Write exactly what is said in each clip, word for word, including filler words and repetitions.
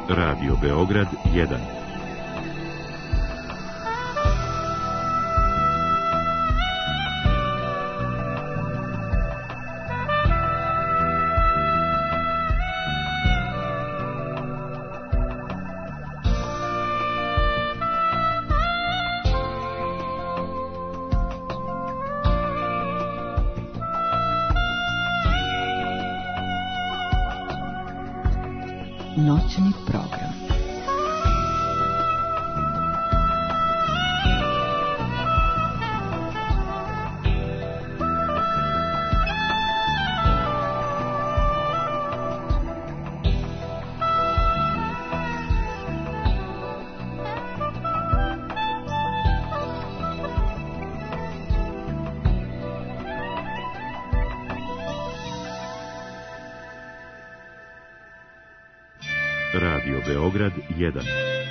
Radio Beograd jedan. Noćni program. Radio Beograd jedan.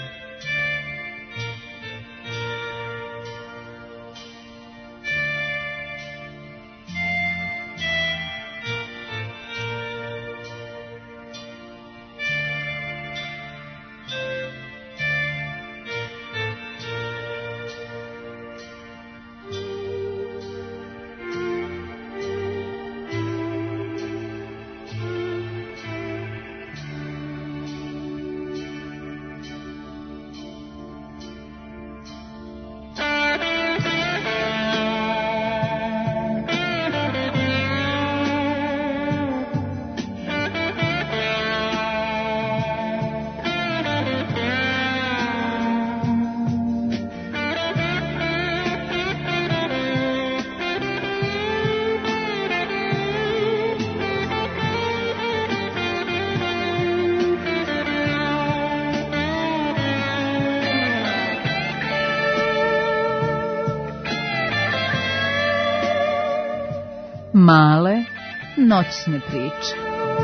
Male noćne priče.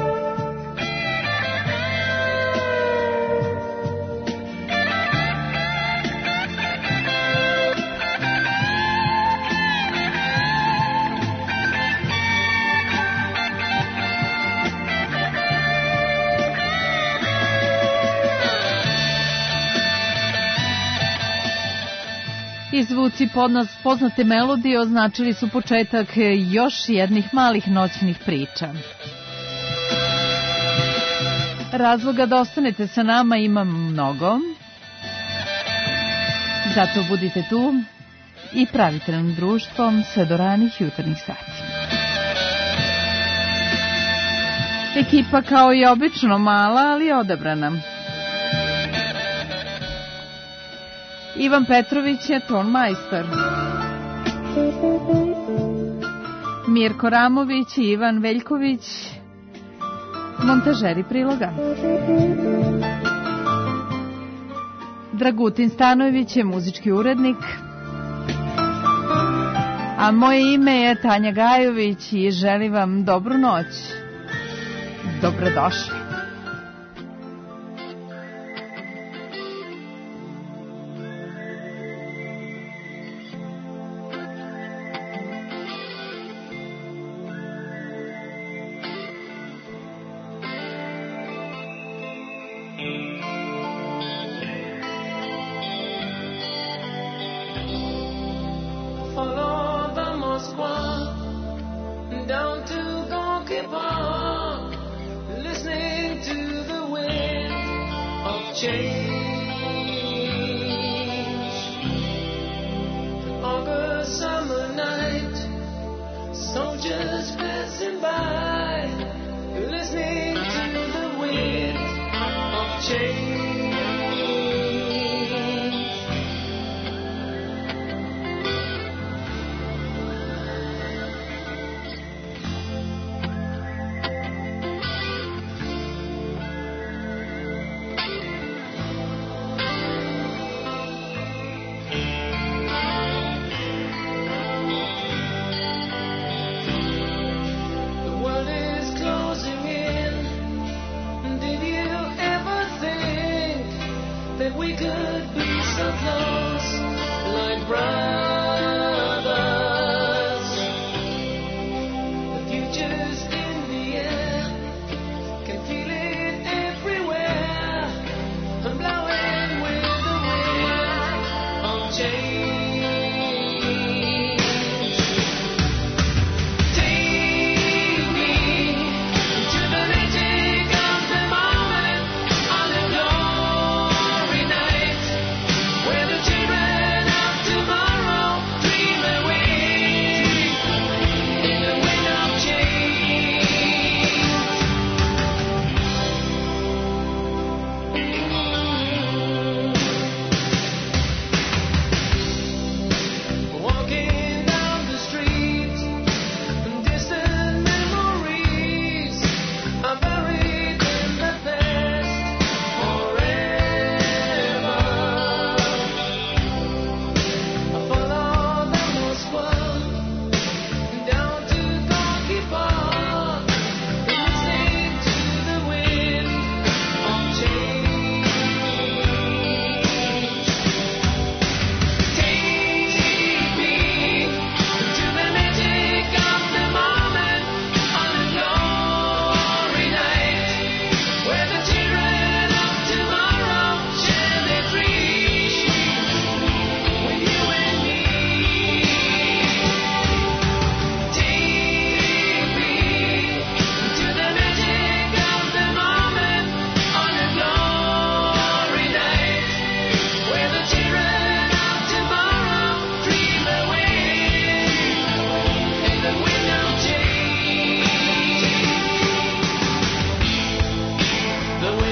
I zvuci poznate melodije označili su početak još jednih malih noćnih priča. Razloga da ostanete sa nama ima mnogo, zato budite tu i pravite nam društvo sve do ranih jutarnjih sati. Ekipa kao i obično mala, ali odabrana. Ivan Petrović je tonmajstor. Mirko Ramović i Ivan Veljković, montažeri priloga. Dragutin Stanojević je muzički urednik. A moje ime je Tanja Gajović i želim vam dobru noć. Dobrodošli.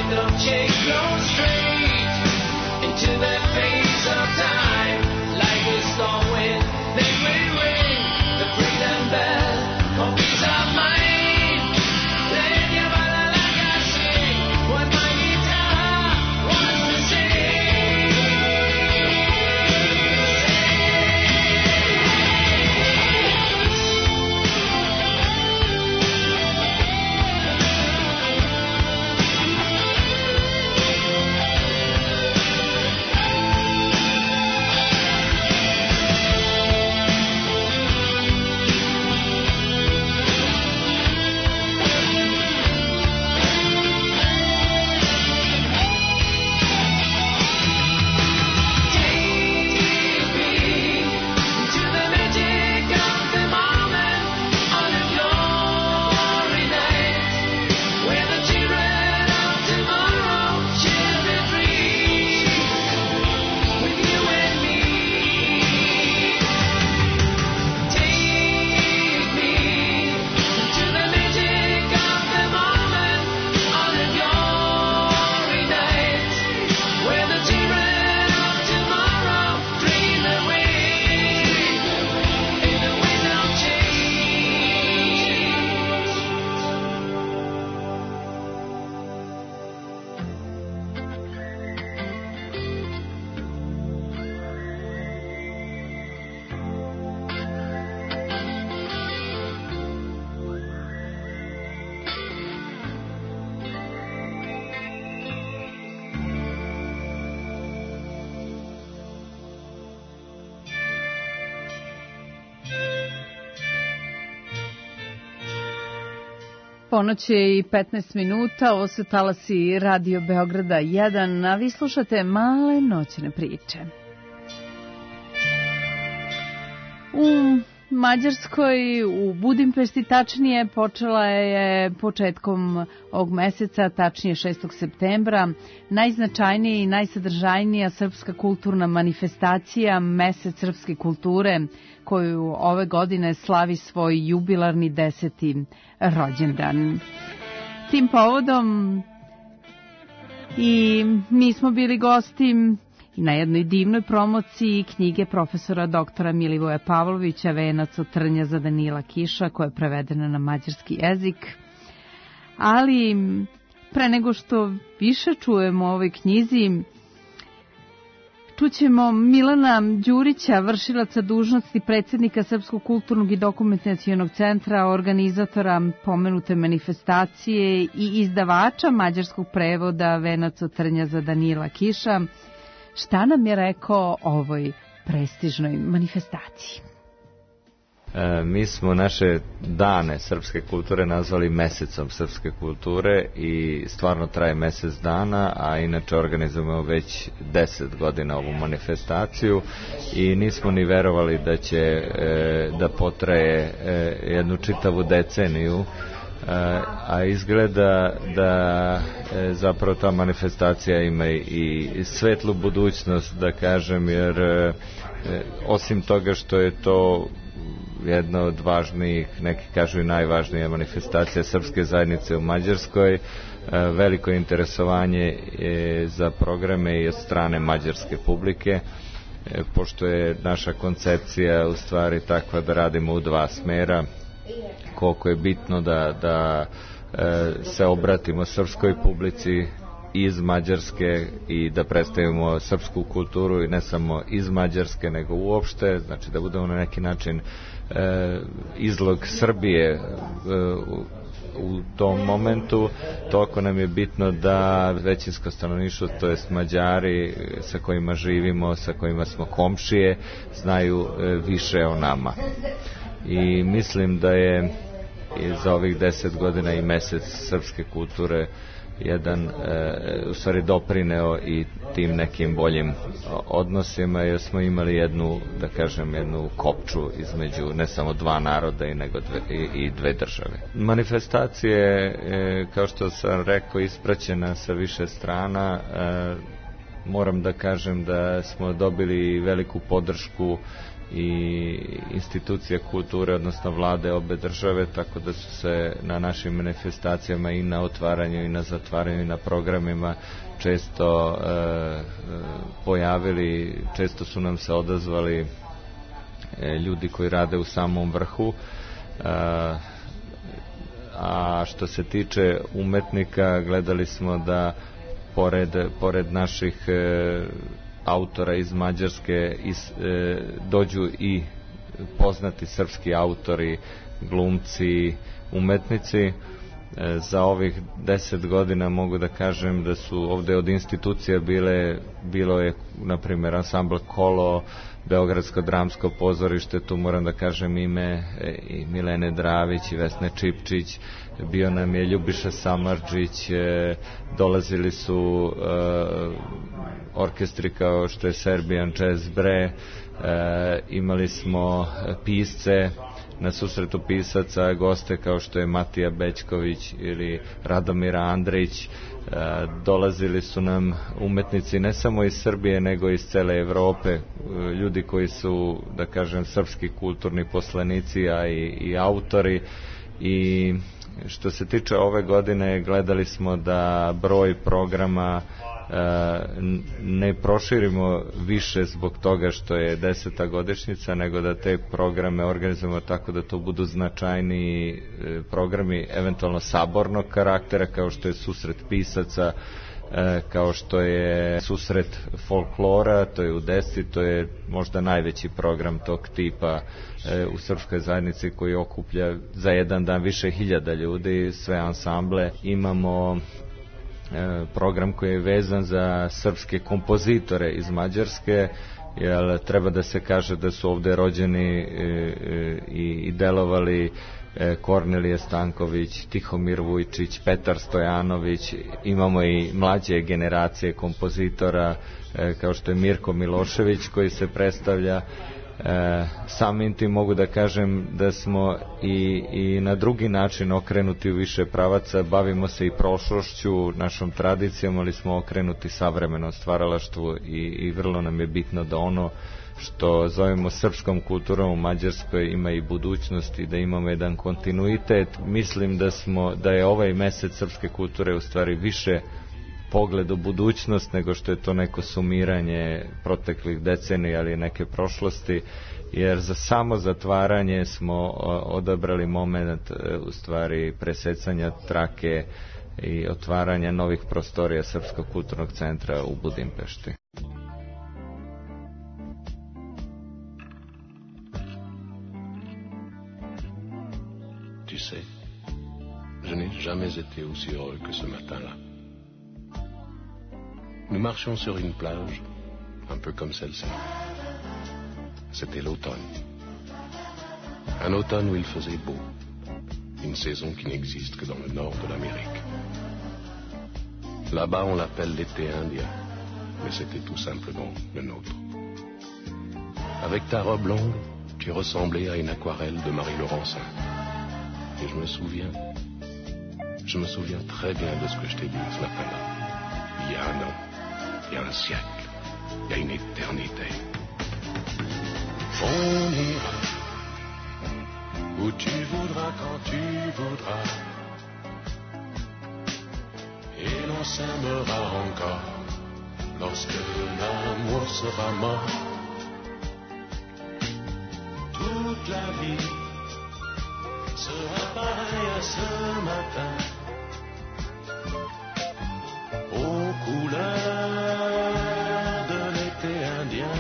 Ponoć je i petnaest minuta, ovo su talasi Radio Beograda jedan, a vi slušate Male noćne priče. U Mađarskoj, u Budimpešti tačnije, počela je početkom ovog meseca, tačnije šestog septembra, najznačajnija i najsadržajnija srpska kulturna manifestacija Mesec srpske kulture, koju ove godine slavi svoj jubilarni deseti rođendan. Tim povodom i mi smo bili gosti i na jednoj divnoj promociji knjige profesora doktora Milivoja Pavlovića Venac od trnja za Danila Kiša, koja je prevedena na mađarski jezik. Ali pre nego što više čujemo o ovoj knjizi, čućemo Milana Đurića, vršilaca dužnosti predsjednika Srpskog kulturnog i dokumentacionog centra, organizatora pomenute manifestacije i izdavača mađarskog prevoda Venac od trnja za Danila Kiša. Šta nam je rekao o ovoj prestižnoj manifestaciji? E, mi smo naše dane srpske kulture nazvali mesecom srpske kulture i stvarno traje mesec dana, a inače organizujemo već deset godina ovu manifestaciju i nismo ni verovali da će e, da potraje e, jednu čitavu deceniju, a izgleda da e, zapravo ta manifestacija ima i svetlu budućnost, da kažem, jer e, osim toga što je to jedna od važnijih, neki kažu i najvažnija manifestacija srpske zajednice u Mađarskoj, e, veliko interesovanje je za programe i od strane mađarske publike, e, pošto je naša koncepcija u stvari takva da radimo u dva smera, koliko je bitno da, da e, se obratimo srpskoj publici iz Mađarske i da predstavimo srpsku kulturu i ne samo iz Mađarske nego uopšte, znači da budemo na neki način e, izlog Srbije e, u, u tom momentu. Toliko nam je bitno da većinsko stanovništvo, to jest Mađari sa kojima živimo, sa kojima smo komšije, znaju e, više o nama. I mislim da je za ovih deset godina i mesec srpske kulture jedan, e, u stvari doprineo i tim nekim boljim odnosima, jer smo imali jednu, da kažem, jednu kopču između ne samo dva naroda i, nego dve, i, i dve države. Manifestacija je, e, kao što sam rekao, ispraćena sa više strana. E, moram da kažem da smo dobili veliku podršku i institucija kulture, odnosno vlade obe države, tako da su se na našim manifestacijama i na otvaranju i na zatvaranju i na programima često e, pojavili, često su nam se odazvali e, ljudi koji rade u samom vrhu. E, a što se tiče umetnika, gledali smo da pored, pored naših e, autora iz Mađarske iz, e, dođu i poznati srpski autori, glumci, umetnici. E, za ovih deset godina mogu da kažem da su ovde od institucija bile, bilo je na primjer ansambl Kolo, Beogradsko dramsko pozorište, tu moram da kažem ime i Milene Dravić i Vesne Čipčić, bio nam je Ljubiša Samardžić, dolazili su orkestri kao što je Serbian Jazz Bre, imali smo pisce, na susretu pisaca, goste kao što je Matija Bećković ili Radomira Andrić, dolazili su nam umetnici ne samo iz Srbije nego iz cele Evrope, ljudi koji su, da kažem, srpski kulturni poslanici, a i, i autori. I što se tiče ove godine, gledali smo da broj programa ne proširimo više zbog toga što je deseta godišnjica, nego da te programe organizujemo tako da to budu značajni programi, eventualno sabornog karaktera, kao što je susret pisaca, kao što je susret folklora, to je u Desi, to je možda najveći program tog tipa u srpskoj zajednici, koji okuplja za jedan dan više hiljada ljudi, sve ansamble. Imamo program koji je vezan za srpske kompozitore iz Mađarske, jer treba da se kaže da su ovde rođeni i, i delovali Kornelije Stanković, Tihomir Vujčić, Petar Stojanović. Imamo i mlađe generacije kompozitora kao što je Mirko Milošević koji se predstavlja. E, samim tim mogu da kažem da smo i, i na drugi način okrenuti u više pravaca, bavimo se i prošlošću, našom tradicijom, ali smo okrenuti savremenom stvaralaštvu i, i vrlo nam je bitno da ono što zovemo srpskom kulturom u Mađarskoj ima i budućnost i da imamo jedan kontinuitet. Mislim da smo, da je ovaj mesec srpske kulture u stvari više pogled u budućnost nego što je to neko sumiranje proteklih decenija ali neke prošlosti, jer za samo zatvaranje smo odabrali moment u stvari presecanja trake i otvaranja novih prostorija Srpskog kulturnog centra u Budimpešti. Tu sais, je n'ai jamais été aussi heureux que ce matin-là. Nous marchions sur une plage, un peu comme celle-ci. C'était l'automne. Un automne où il faisait beau. Une saison qui n'existe que dans le nord de l'Amérique. Là-bas, on l'appelle l'été indien, mais c'était tout simplement le nôtre. Avec ta robe longue, tu ressemblais à une aquarelle de Marie Laurencin. Et je me souviens, je me souviens très bien de ce que je t'ai dit ce matin-là. Il y a un an. Il y a un siècle, il y a une éternité. On ira où tu voudras, quand tu voudras. Et l'on s'aimera encore lorsque l'amour sera mort. Toute la vie sera pareille à ce matin, aux couleurs de l'été indien.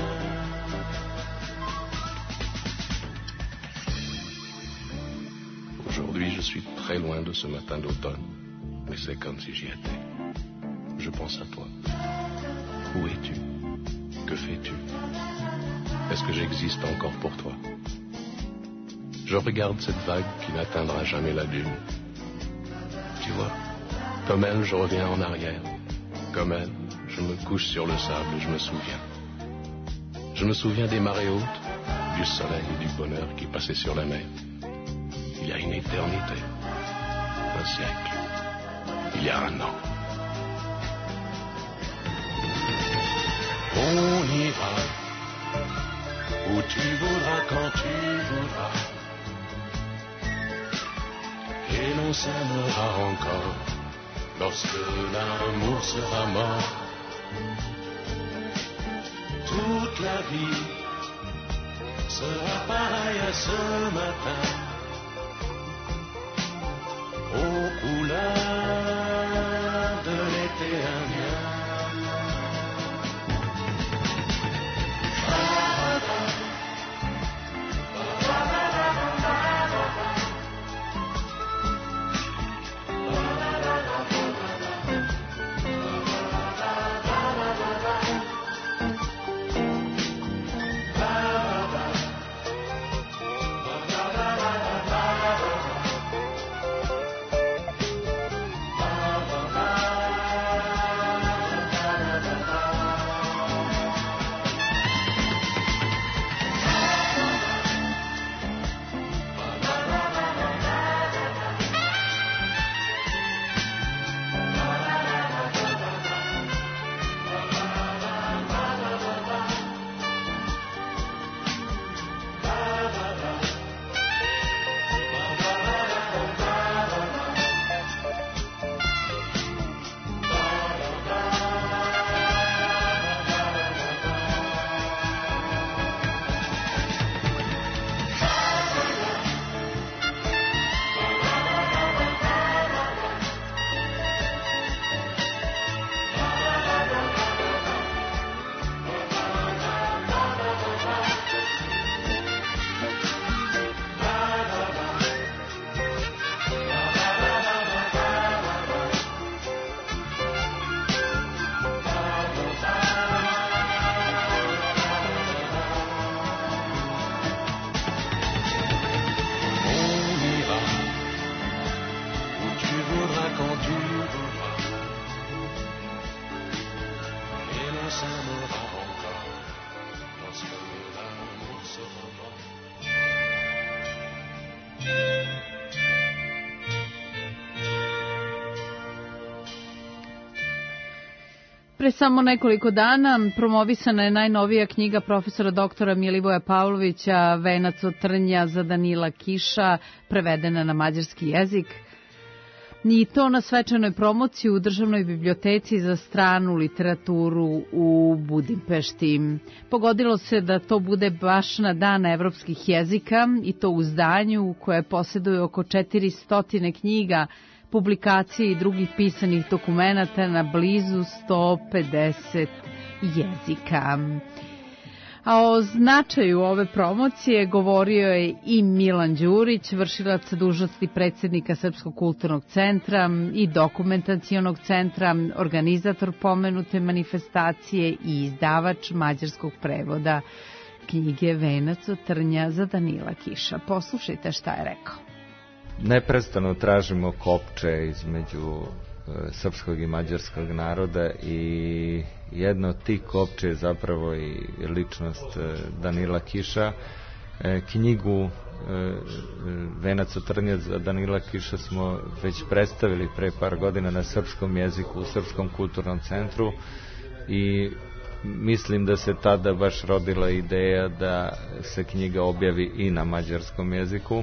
Aujourd'hui, je suis très loin de ce matin d'automne, mais c'est comme si j'y étais. Je pense à toi. Où es-tu? Que fais-tu? Est-ce que j'existe encore pour toi? Je regarde cette vague qui n'atteindra jamais la dune. Tu vois, comme elle, je reviens en arrière. Comme elle, je me couche sur le sable et je me souviens. Je me souviens des marées hautes, du soleil et du bonheur qui passaient sur la mer. Il y a une éternité, un siècle, il y a un an. On ira où tu voudras quand tu voudras. Et l'on s'aimera encore lorsque l'amour sera mort. Toute la vie sera pareille à ce matin, aux couleurs de l'été indien. Pre samo nekoliko dana promovisana je najnovija knjiga profesora doktora Milivoja Pavlovića Venac od trnja za Danila Kiša, prevedena na mađarski jezik. I to na svečanoj promociji u Državnoj biblioteci za stranu literaturu u Budimpešti. Pogodilo se da to bude baš na dan evropskih jezika i to u zdanju koje posjeduje oko četiristo knjiga, publikacije i drugih pisanih dokumenata na blizu sto pedeset jezika. A o značaju ove promocije govorio je i Milan Đurić, vršilac dužnosti predsjednika Srpskog kulturnog centra i dokumentacionog centra, organizator pomenute manifestacije i izdavač mađarskog prevoda knjige Venac od trnja za Danila Kiša. Poslušajte šta je rekao. Neprestano tražimo kopče između srpskog i mađarskog naroda i jedno od tih kopče je zapravo i ličnost Danila Kiša. Knjigu Venac od trnja za Danila Kiša smo već predstavili pre par godina na srpskom jeziku u Srpskom kulturnom centru i mislim da se tada baš rodila ideja da se knjiga objavi i na mađarskom jeziku.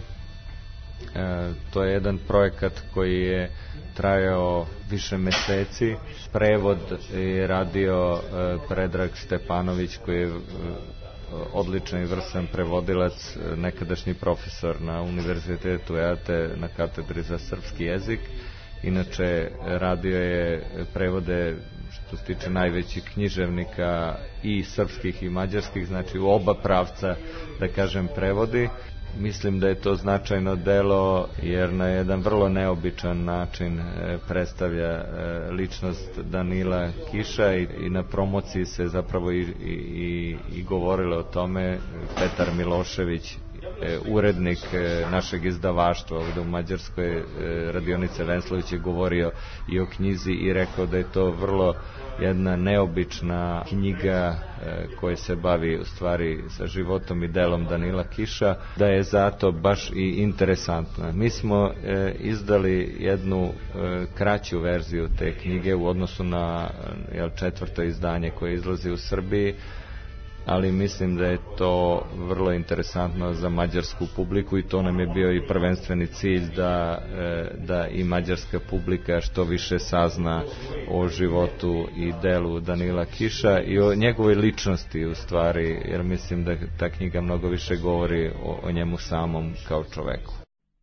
E, to je jedan projekat koji je trajao više meseci. Prevod je radio e, Predrag Stepanović, koji je e, odličan i vrsan prevodilac, nekadašnji profesor na Univerzitetu Eate na katedri za srpski jezik. Inače, radio je prevode što se tiče najvećih književnika i srpskih i mađarskih, znači u oba pravca, da kažem, prevodi. Mislim da je to značajno delo jer na jedan vrlo neobičan način predstavlja ličnost Danila Kiša i, i na promociji se zapravo i, i, i govorilo o tome. Petar Milošević, urednik našeg izdavaštva ovdje u Mađarskoj, Radionice Venslović, je govorio i o knjizi i rekao da je to vrlo jedna neobična knjiga koja se bavi u stvari sa životom i delom Danila Kiša, da je zato baš i interesantna. Mi smo e, izdali jednu e, kraću verziju te knjige u odnosu na jel, četvrto izdanje koje izlazi u Srbiji. ali mislim da je to vrlo interesantno za mađarsku publiku i to nam je bio i prvenstveni cilj da, da i mađarska publika što više sazna o životu i delu Danila Kiša i o njegovoj ličnosti u stvari, jer mislim da ta knjiga mnogo više govori o, o njemu samom kao čoveku.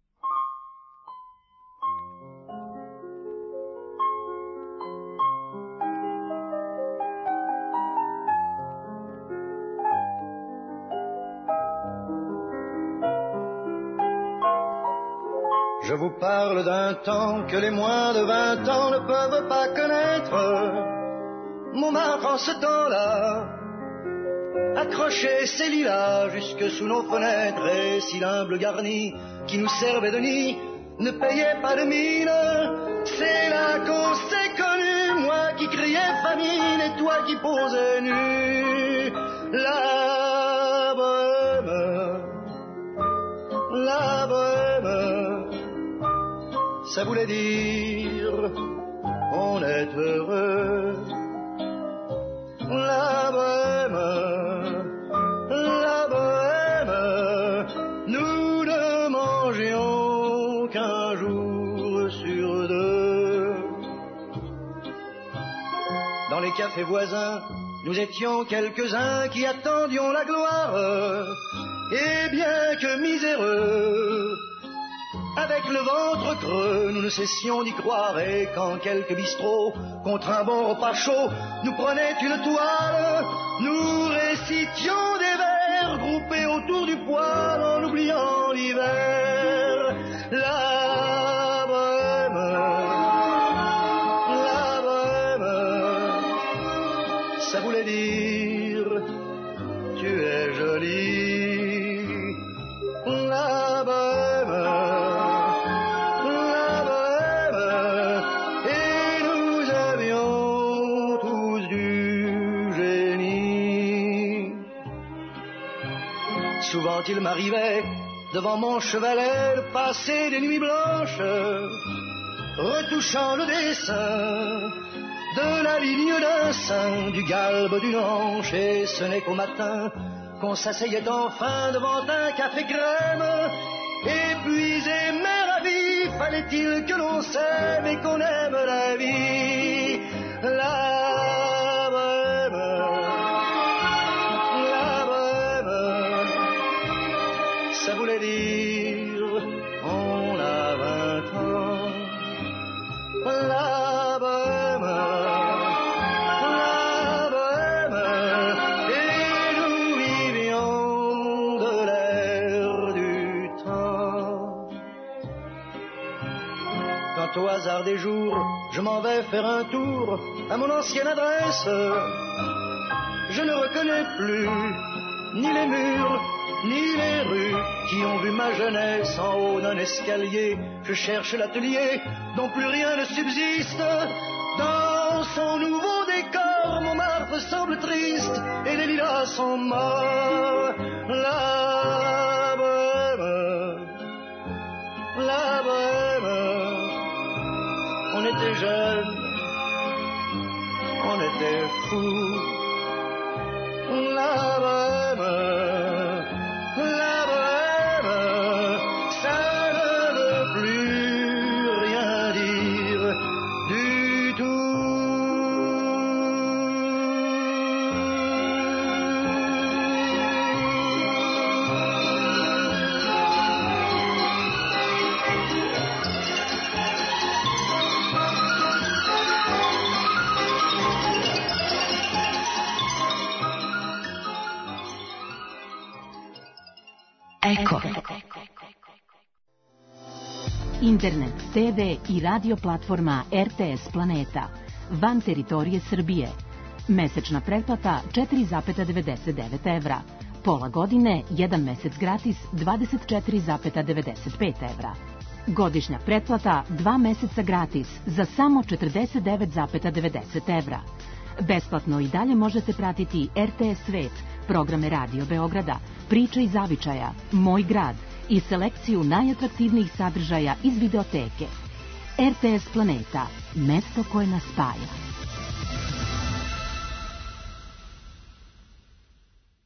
Je vous parle d'un temps que les moins de vingt ans ne peuvent pas connaître. Montmartre en ce temps-là accrochait ses lilas jusque sous nos fenêtres, et si l'humble garni qui nous servait de nid ne payait pas de mine, c'est là qu'on s'est connus, moi qui criais famine et toi qui posais nu. La bohème, la bohème, ça voulait dire on est heureux. La bohème, la bohème, nous ne mangions qu'un jour sur deux. Dans les cafés voisins, nous étions quelques-uns qui attendions la gloire, et bien que miséreux, avec le ventre creux, nous ne cessions d'y croire, et quand quelques bistrots, contre un bon repas chaud, nous prenaient une toile, nous récitions des vers groupés autour du poêle en oubliant l'hiver. La bohème, la bohème, ça voulait dire tu es jolie. La bohème, souvent il m'arrivait devant mon chevalet de passer des nuits blanches, retouchant le dessin de la ligne d'un sein, du galbe d'une hanche, et ce n'est qu'au matin qu'on s'asseyait enfin devant un café crème, épuisé mais ravi, fallait-il que l'on s'aime et qu'on aime la vie. La bohème, ça voulait dire on a vingt ans. La bohème, la bohème, et nous vivions de l'air du temps. Quand au hasard des jours je m'en vais faire un tour à mon ancienne adresse, je ne reconnais plus ni les murs ni les rues qui ont vu ma jeunesse en haut d'un escalier. Je cherche l'atelier dont plus rien ne subsiste. Dans son nouveau décor, Montmartre semble triste et les lilas sont morts. La bohème, la bohème, on était jeunes, on était fous. La bohème, la bohème, ça ne veut plus rien dire du tout. Eko. Internet, te ve i radio platforma R T S Planeta van teritorije Srbije. Mesečna pretplata četiri zarez devedeset devet evra. Pola godine, jedan mesec gratis dvadeset četiri zarez devedeset pet evra. Godišnja pretplata dva meseca gratis za samo četrdeset devet zarez devedeset evra. Besplatno i dalje možete pratiti R T S Svet, programe Radio Beograda, Priče iz zavičaja, Moj grad i selekciju najatraktivnijih sadržaja iz videoteke. R T S Planeta, mesto koje nas spaja.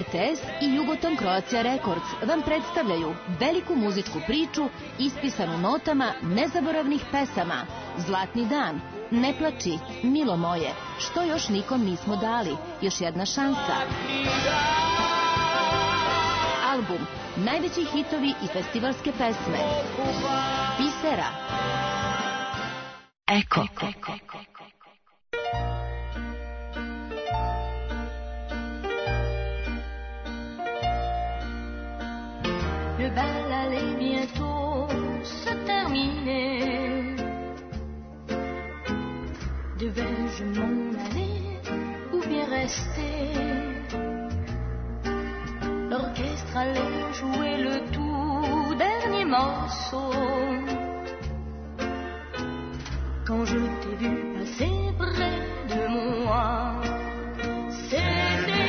T S i Jugoton Croatia Records vam predstavljaju veliku muzičku priču ispisanu notama nezaboravnih pesama. Zlatni dan, Ne plači, Milo moje, Što još nikom nismo dali, Još jedna šansa. Album, najveći hitovi i festivalske pesme. Bisera. Eko. Le bal allait bientôt se terminer. Devais-je m'en aller ou bien rester? L'orchestre allait jouer le tout dernier morceau. Quand je t'ai vu passer près de moi, c'était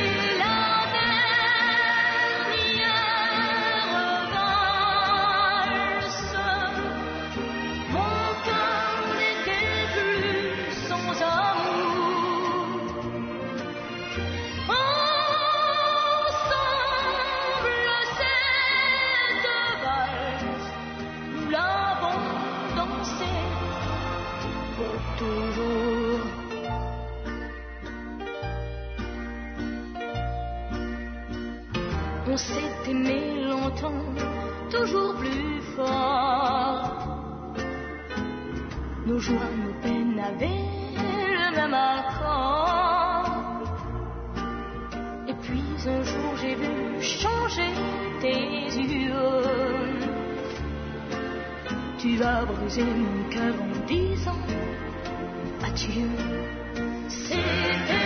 on s'est aimé longtemps, toujours plus fort. Nos joies, nos peines avaient le même accord. Et puis un jour j'ai vu changer tes yeux. Tu as brisé mon cœur en disant adieu. C'était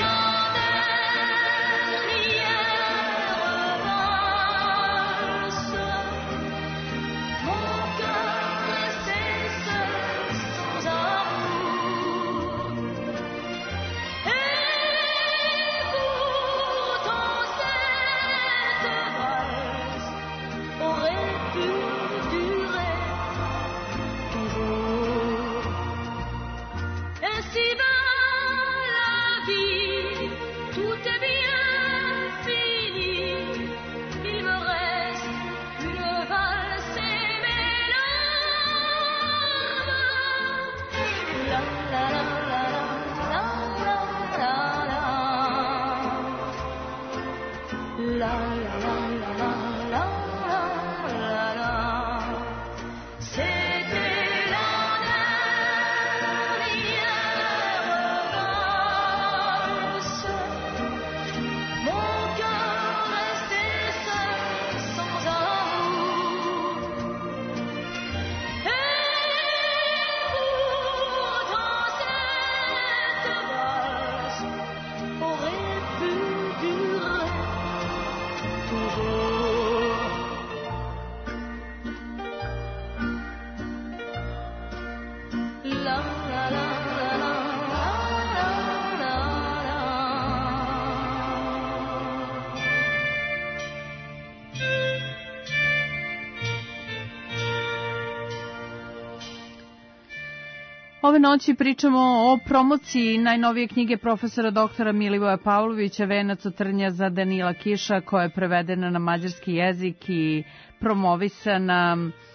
Ove noći pričamo o promociji najnovije knjige profesora doktora Milivoja Pavlovića Venac od trnja za Danila Kiša, koja je prevedena na mađarski jezik i promovisana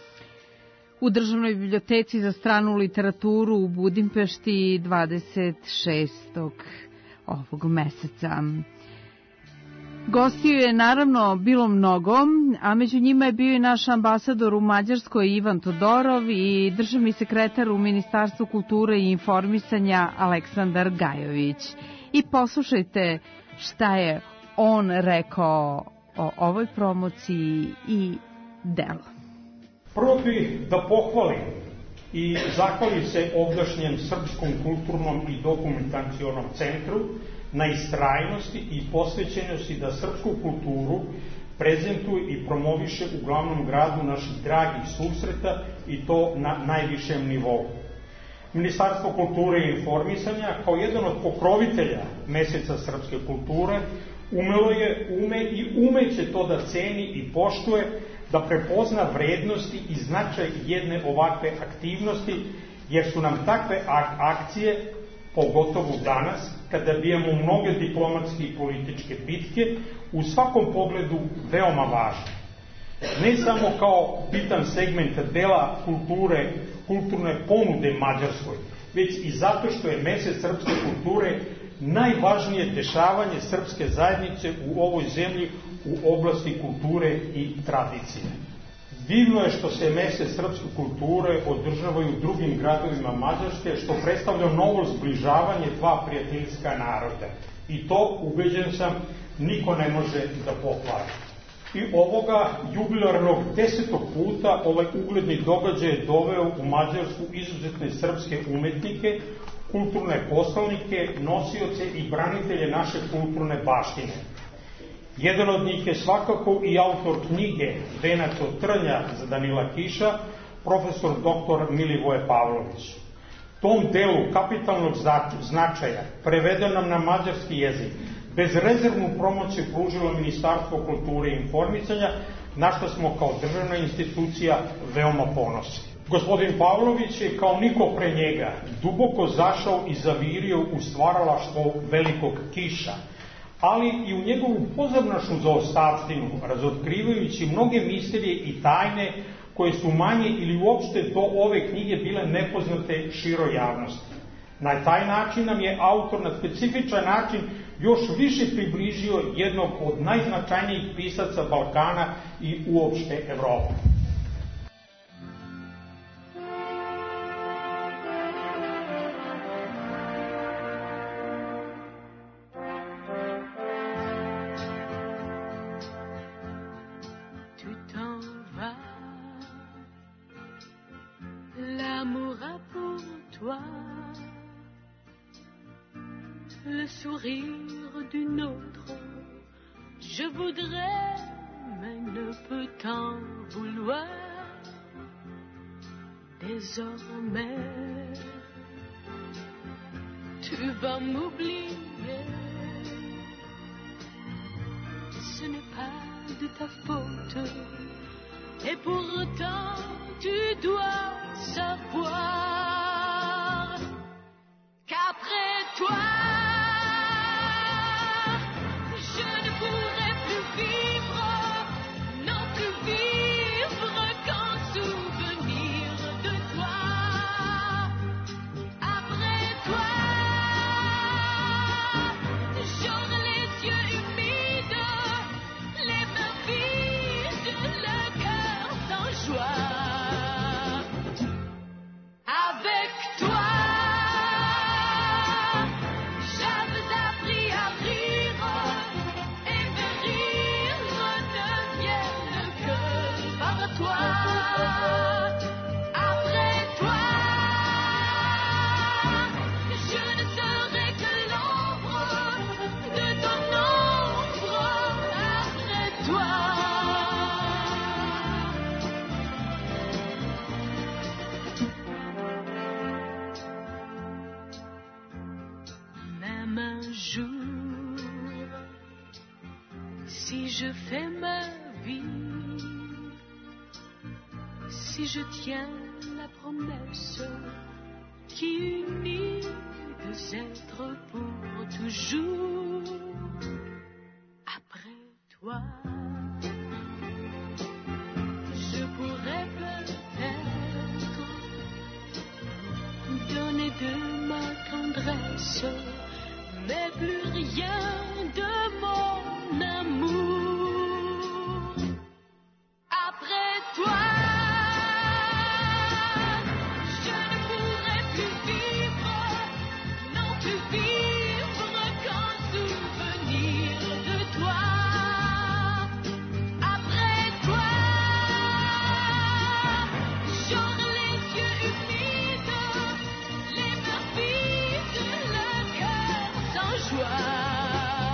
u Državnoj biblioteci za stranu literaturu u Budimpešti dvadeset šestog ovog meseca. Gostiju je naravno bilo mnogo, a među njima je bio i naš ambasador u Mađarskoj Ivan Todorov i državni sekretar u Ministarstvu kulture i informisanja Aleksandar Gajović. I poslušajte šta je on rekao o ovoj promociji i delu. Prvo bih da pohvalim i zahvalim se ovdašnjem Srpskom kulturnom i dokumentacionom centru na istrajnosti i posvećenosti da srpsku kulturu prezentuje i promoviše u glavnom gradu naših dragih susreta i to na najvišem nivou. Ministarstvo kulture i informisanja, kao jedan od pokrovitelja Meseca srpske kulture, umelo je, ume i umeće to da ceni i poštuje, da prepozna vrednosti i značaj jedne ovakve aktivnosti, jer su nam takve ak- akcije pogotovo danas, kada bijemo mnoge diplomatske i političke bitke, u svakom pogledu veoma važne. Ne samo kao bitan segment dela kulture, kulturne ponude Mađarskoj, već i zato što je mesec srpske kulture najvažnije dešavanje srpske zajednice u ovoj zemlji u oblasti kulture i tradicije. Divno je što se mesec srpske kulture održavaju u drugim gradovima Mađarske, što predstavlja novo zbližavanje dva prijateljska naroda. I to, ubeđen sam, niko ne može da pohvali. I ovoga jubilarnog desetog puta ovaj ugledni događaj je doveo u Mađarsku izuzetne srpske umetnike, kulturne poslanike, nosioce i branitelje naše kulturne baštine. Jedan od njih je svakako i autor knjige Venac od trnja za Danila Kiša, profesor doktor Milivoje Pavlović. Tom delu kapitalnog značaja, prevedenom na mađarski jezik, bezrezervnu promociju pružilo Ministarstvo kulture i informisanja, na što smo kao državna institucija veoma ponosni. Gospodin Pavlović je kao niko pre njega duboko zašao i zavirio u stvaralaštvo velikog Kiša, ali i u njegovu pozornašnu zaostavštinu, razotkrivajući mnoge misterije i tajne koje su manje ili uopšte do ove knjige bile nepoznate široj javnosti. Na taj način nam je autor na specifičan način još više približio jednog od najznačajnijih pisaca Balkana i uopšte Evrope. Le sourire d'une autre, je voudrais, mais ne peux t'en vouloir. Désormais, tu vas m'oublier. Ce n'est pas de ta faute, et pourtant tu dois savoir qu'après toi, je ne pourrai plus vivre, non plus vivre qu'en souvenir de toi. Après toi, j'aurai les yeux humides, les mains vides, le cœur sans joie. Avec toi, après toi, je ne serai que l'ombre de ton ombre. Après toi, même un jour, si je fais ma vie, si je tiens la promesse qui unit deux êtres pour toujours, après toi, je pourrais peut-être donner de ma tendresse, mais plus rien de mon amour. Après toi, joie.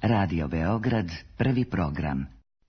Radio Beograd, prvi program.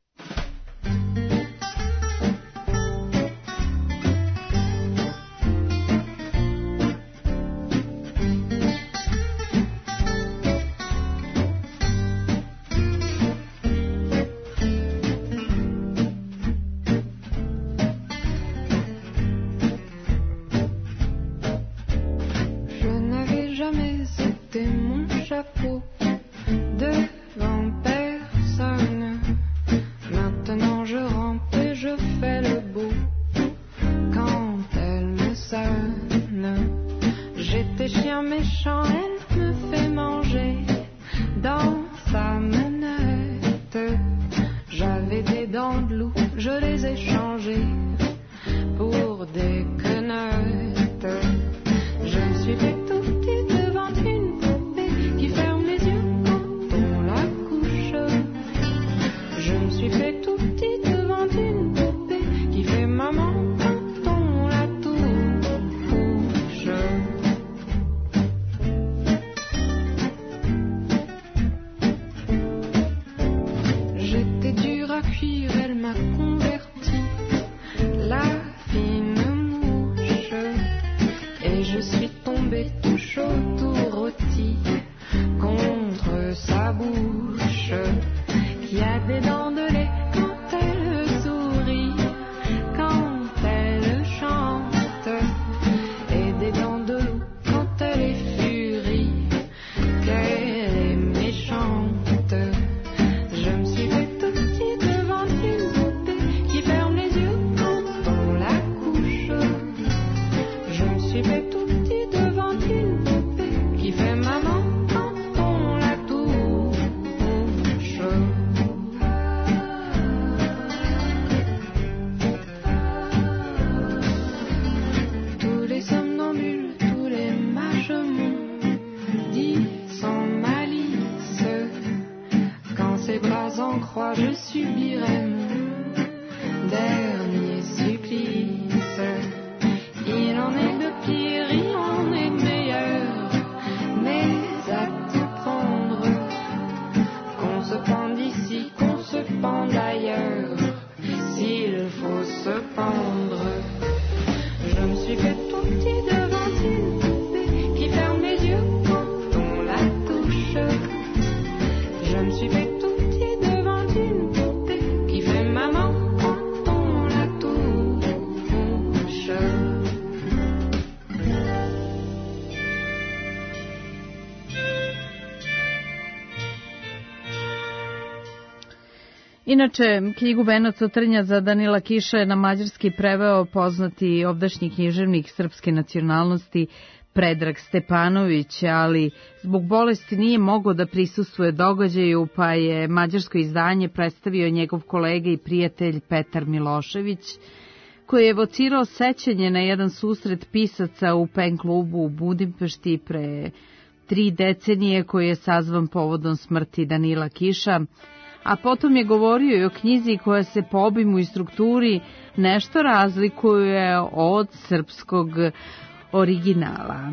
Inače, knjigu Venac od trnja za Danila Kiša je na mađarski preveo poznati ovdašnji književnik srpske nacionalnosti Predrag Stepanović, ali zbog bolesti nije mogao da prisustvuje događaju, pa je mađarsko izdanje predstavio njegov kolega i prijatelj Petar Milošević, koji je evocirao sećanje na jedan susret pisaca u pen klubu u Budimpešti pre tri decenije, koji je sazvan povodom smrti Danila Kiša, a potom je govorio i o knjizi koja se po obimu i strukturi nešto razlikuje od srpskog originala.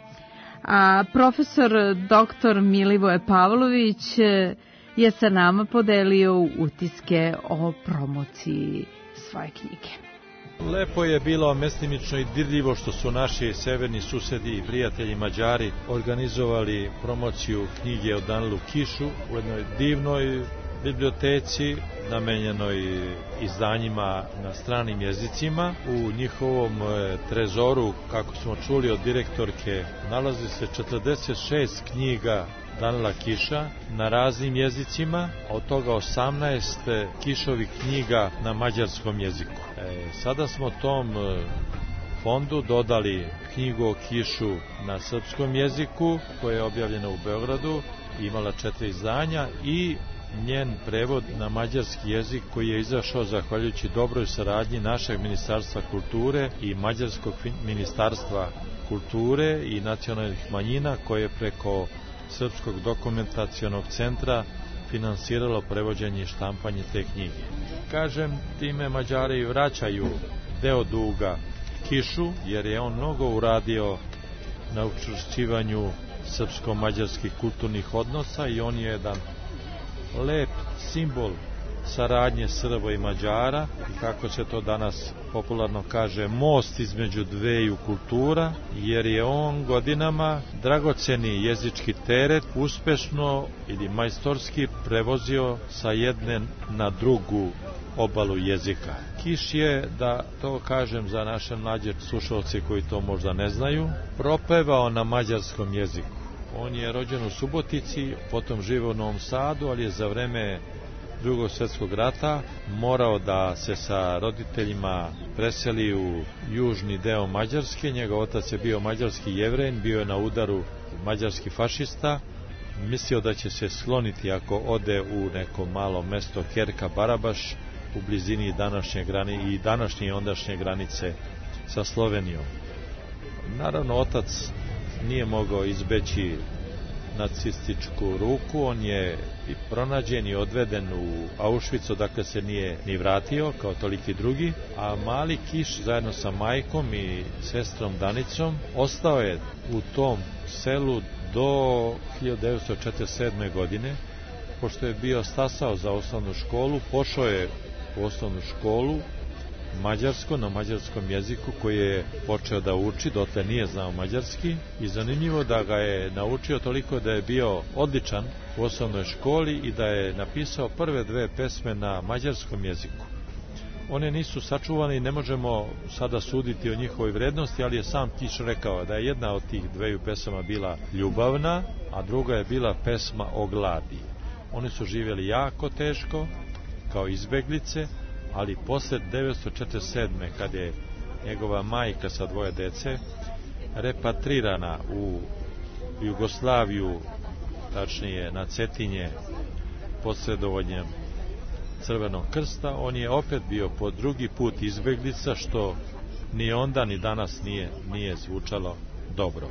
A profesor doktor Milivoje Pavlović je sa nama podelio utiske o promociji svoje knjige. Lepo je bilo, meslimično i dirljivo što su naši severni susedi i prijatelji Mađari organizovali promociju knjige o Danilu Kišu u jednoj divnoj biblioteci namenjenoj izdanjima na stranim jezicima. U njihovom trezoru, kako smo čuli od direktorke, nalazi se četrdeset šest knjiga Danila Kiša na raznim jezicima, od toga osamnaest Kišovih knjiga na mađarskom jeziku. E, sada smo tom fondu dodali knjigu o Kišu na srpskom jeziku, koja je objavljena u Beogradu, imala četiri izdanja, i njen prevod na mađarski jezik, koji je izašao zahvaljujući dobroj saradnji našeg Ministarstva kulture i Mađarskog Ministarstva kulture i nacionalnih manjina, koje je preko Srpskog dokumentacionog centra finansiralo prevođenje i štampanje te knjige. Kažem, time Mađari vraćaju deo duga Kišu, jer je on mnogo uradio na učvršćivanju srpsko-mađarskih kulturnih odnosa i on je jedan lep simbol saradnje Srba i Mađara i kako se to danas popularno kaže most između dveju kultura, jer je on godinama dragoceni jezički teret uspešno ili majstorski prevozio sa jedne na drugu obalu jezika. Kiš je, da to kažem za naše mlađe slušalce koji to možda ne znaju, propevao na mađarskom jeziku. On je rođen u Subotici, potom živeo u Novom Sadu, ali je za vreme Drugog svjetskog rata morao da se sa roditeljima preseli u južni deo Mađarske. Njegov otac je bio mađarski Jevrein, bio je na udaru mađarski fašista, mislio da će se skloniti ako ode u neko malo mesto Kerka Barabaš u blizini današnje granice i današnje i ondašnje granice sa Slovenijom. Naravno, otac nije mogao izbeći nacističku ruku, on je i pronađen i odveden u Auschwitz, odakle se nije ni vratio kao toliki drugi, a mali Kiš zajedno sa majkom i sestrom Danicom ostao je u tom selu do hiljadu devetsto četrdeset sedme. godine, pošto je bio stasao za osnovnu školu, pošao je u osnovnu školu mađarsko, na mađarskom jeziku, koji je počeo da uči, dotle nije znao mađarski, i zanimljivo da ga je naučio toliko da je bio odličan u osnovnoj školi i da je napisao prve dve pesme na mađarskom jeziku. One nisu sačuvane i ne možemo sada suditi o njihovoj vrednosti, ali je sam Kiš rekao da je jedna od tih dveju pesama bila ljubavna, a druga je bila pesma o gladi. Oni su živjeli jako teško, kao izbeglice, ali posle devetsto četrdeset sedme. kad je njegova majka sa dvoje dece repatrirana u Jugoslaviju, tačnije na Cetinje, posredovanjem Crvenog krsta, on je opet bio po drugi put izbeglica, što ni onda ni danas nije, nije zvučalo dobro.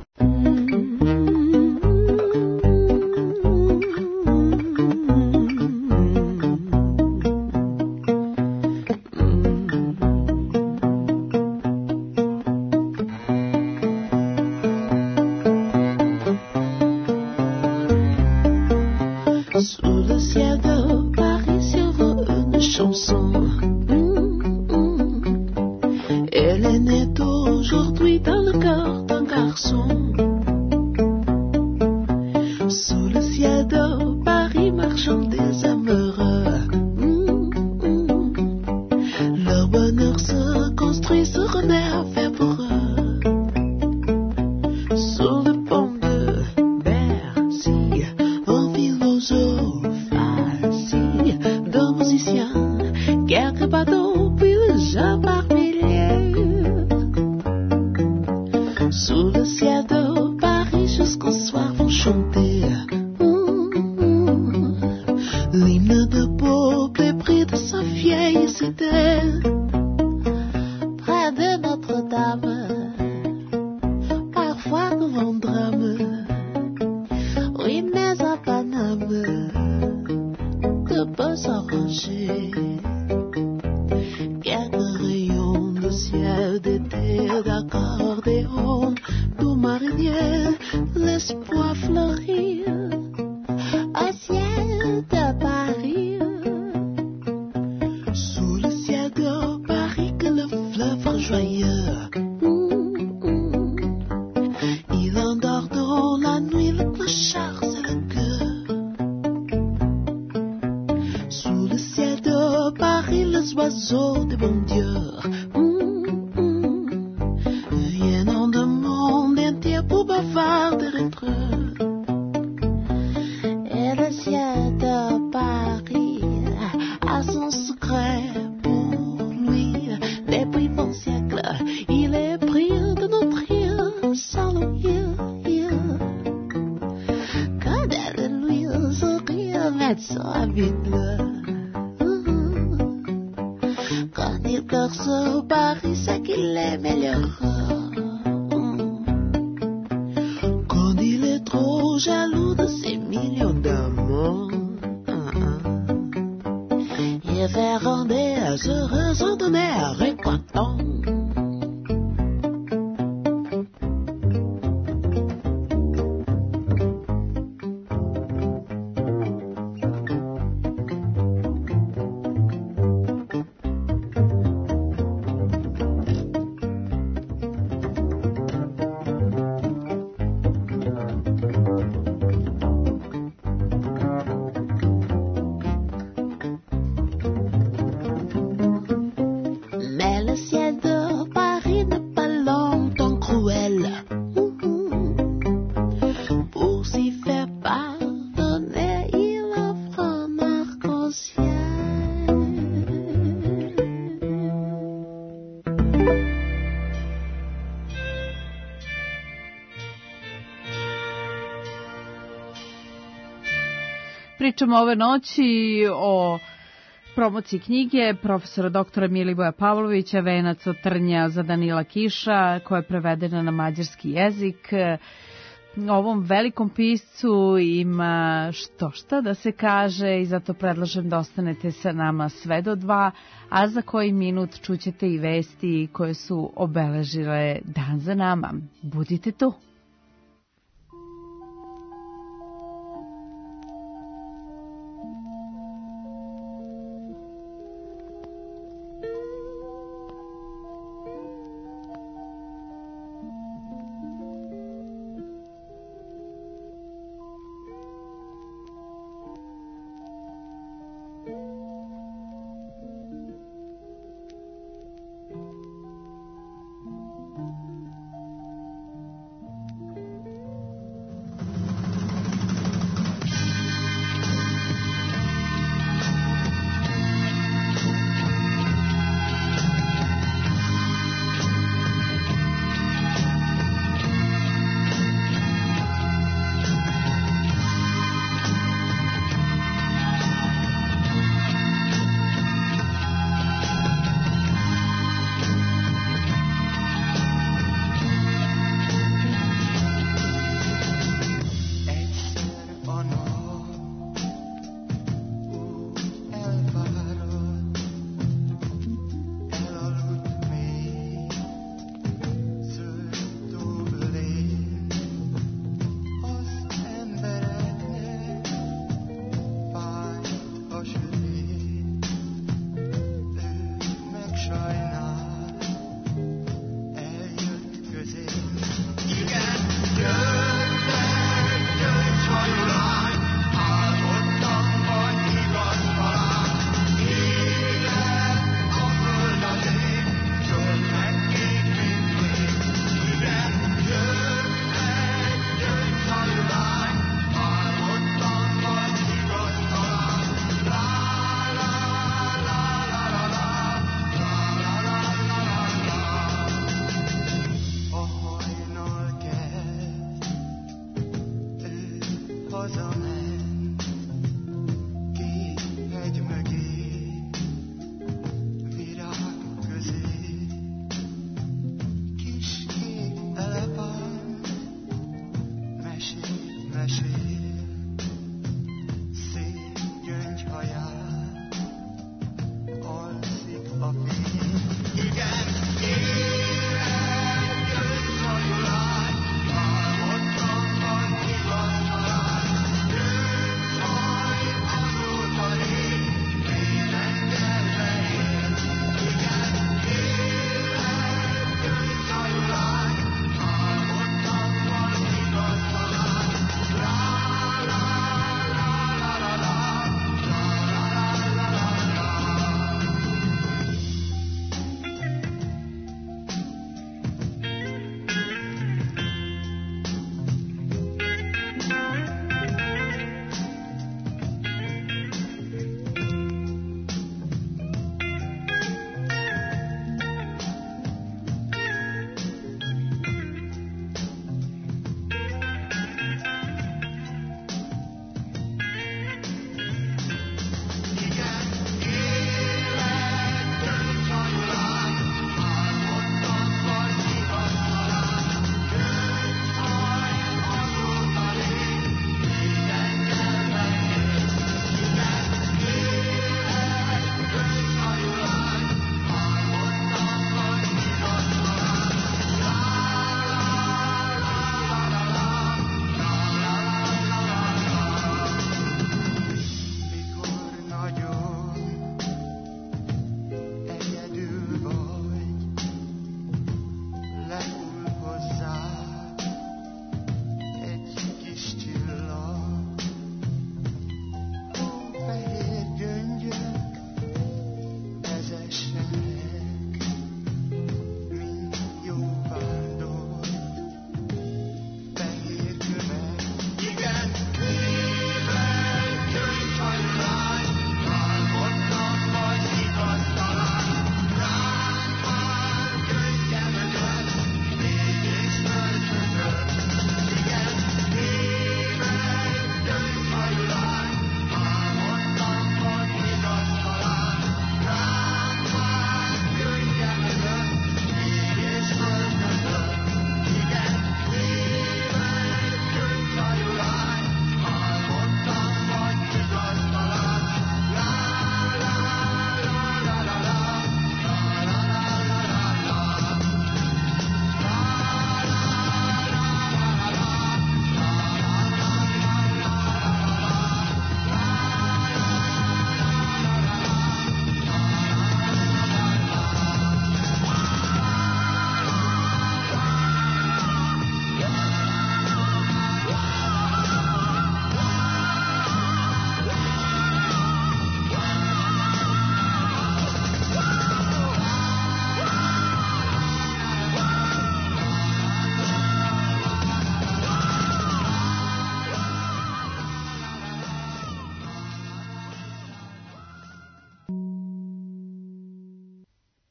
pričamo ove noći o promociji knjige profesora doktora Milivoja Pavlovića Venac od trnja za Danila Kiša, koja je prevedena na mađarski jezik. Ovom velikom piscu ima što šta da se kaže i zato predlažem da ostanete sa nama sve do dva, a za koji minut čućete i vesti koje su obeležile dan za nama. Budite tu!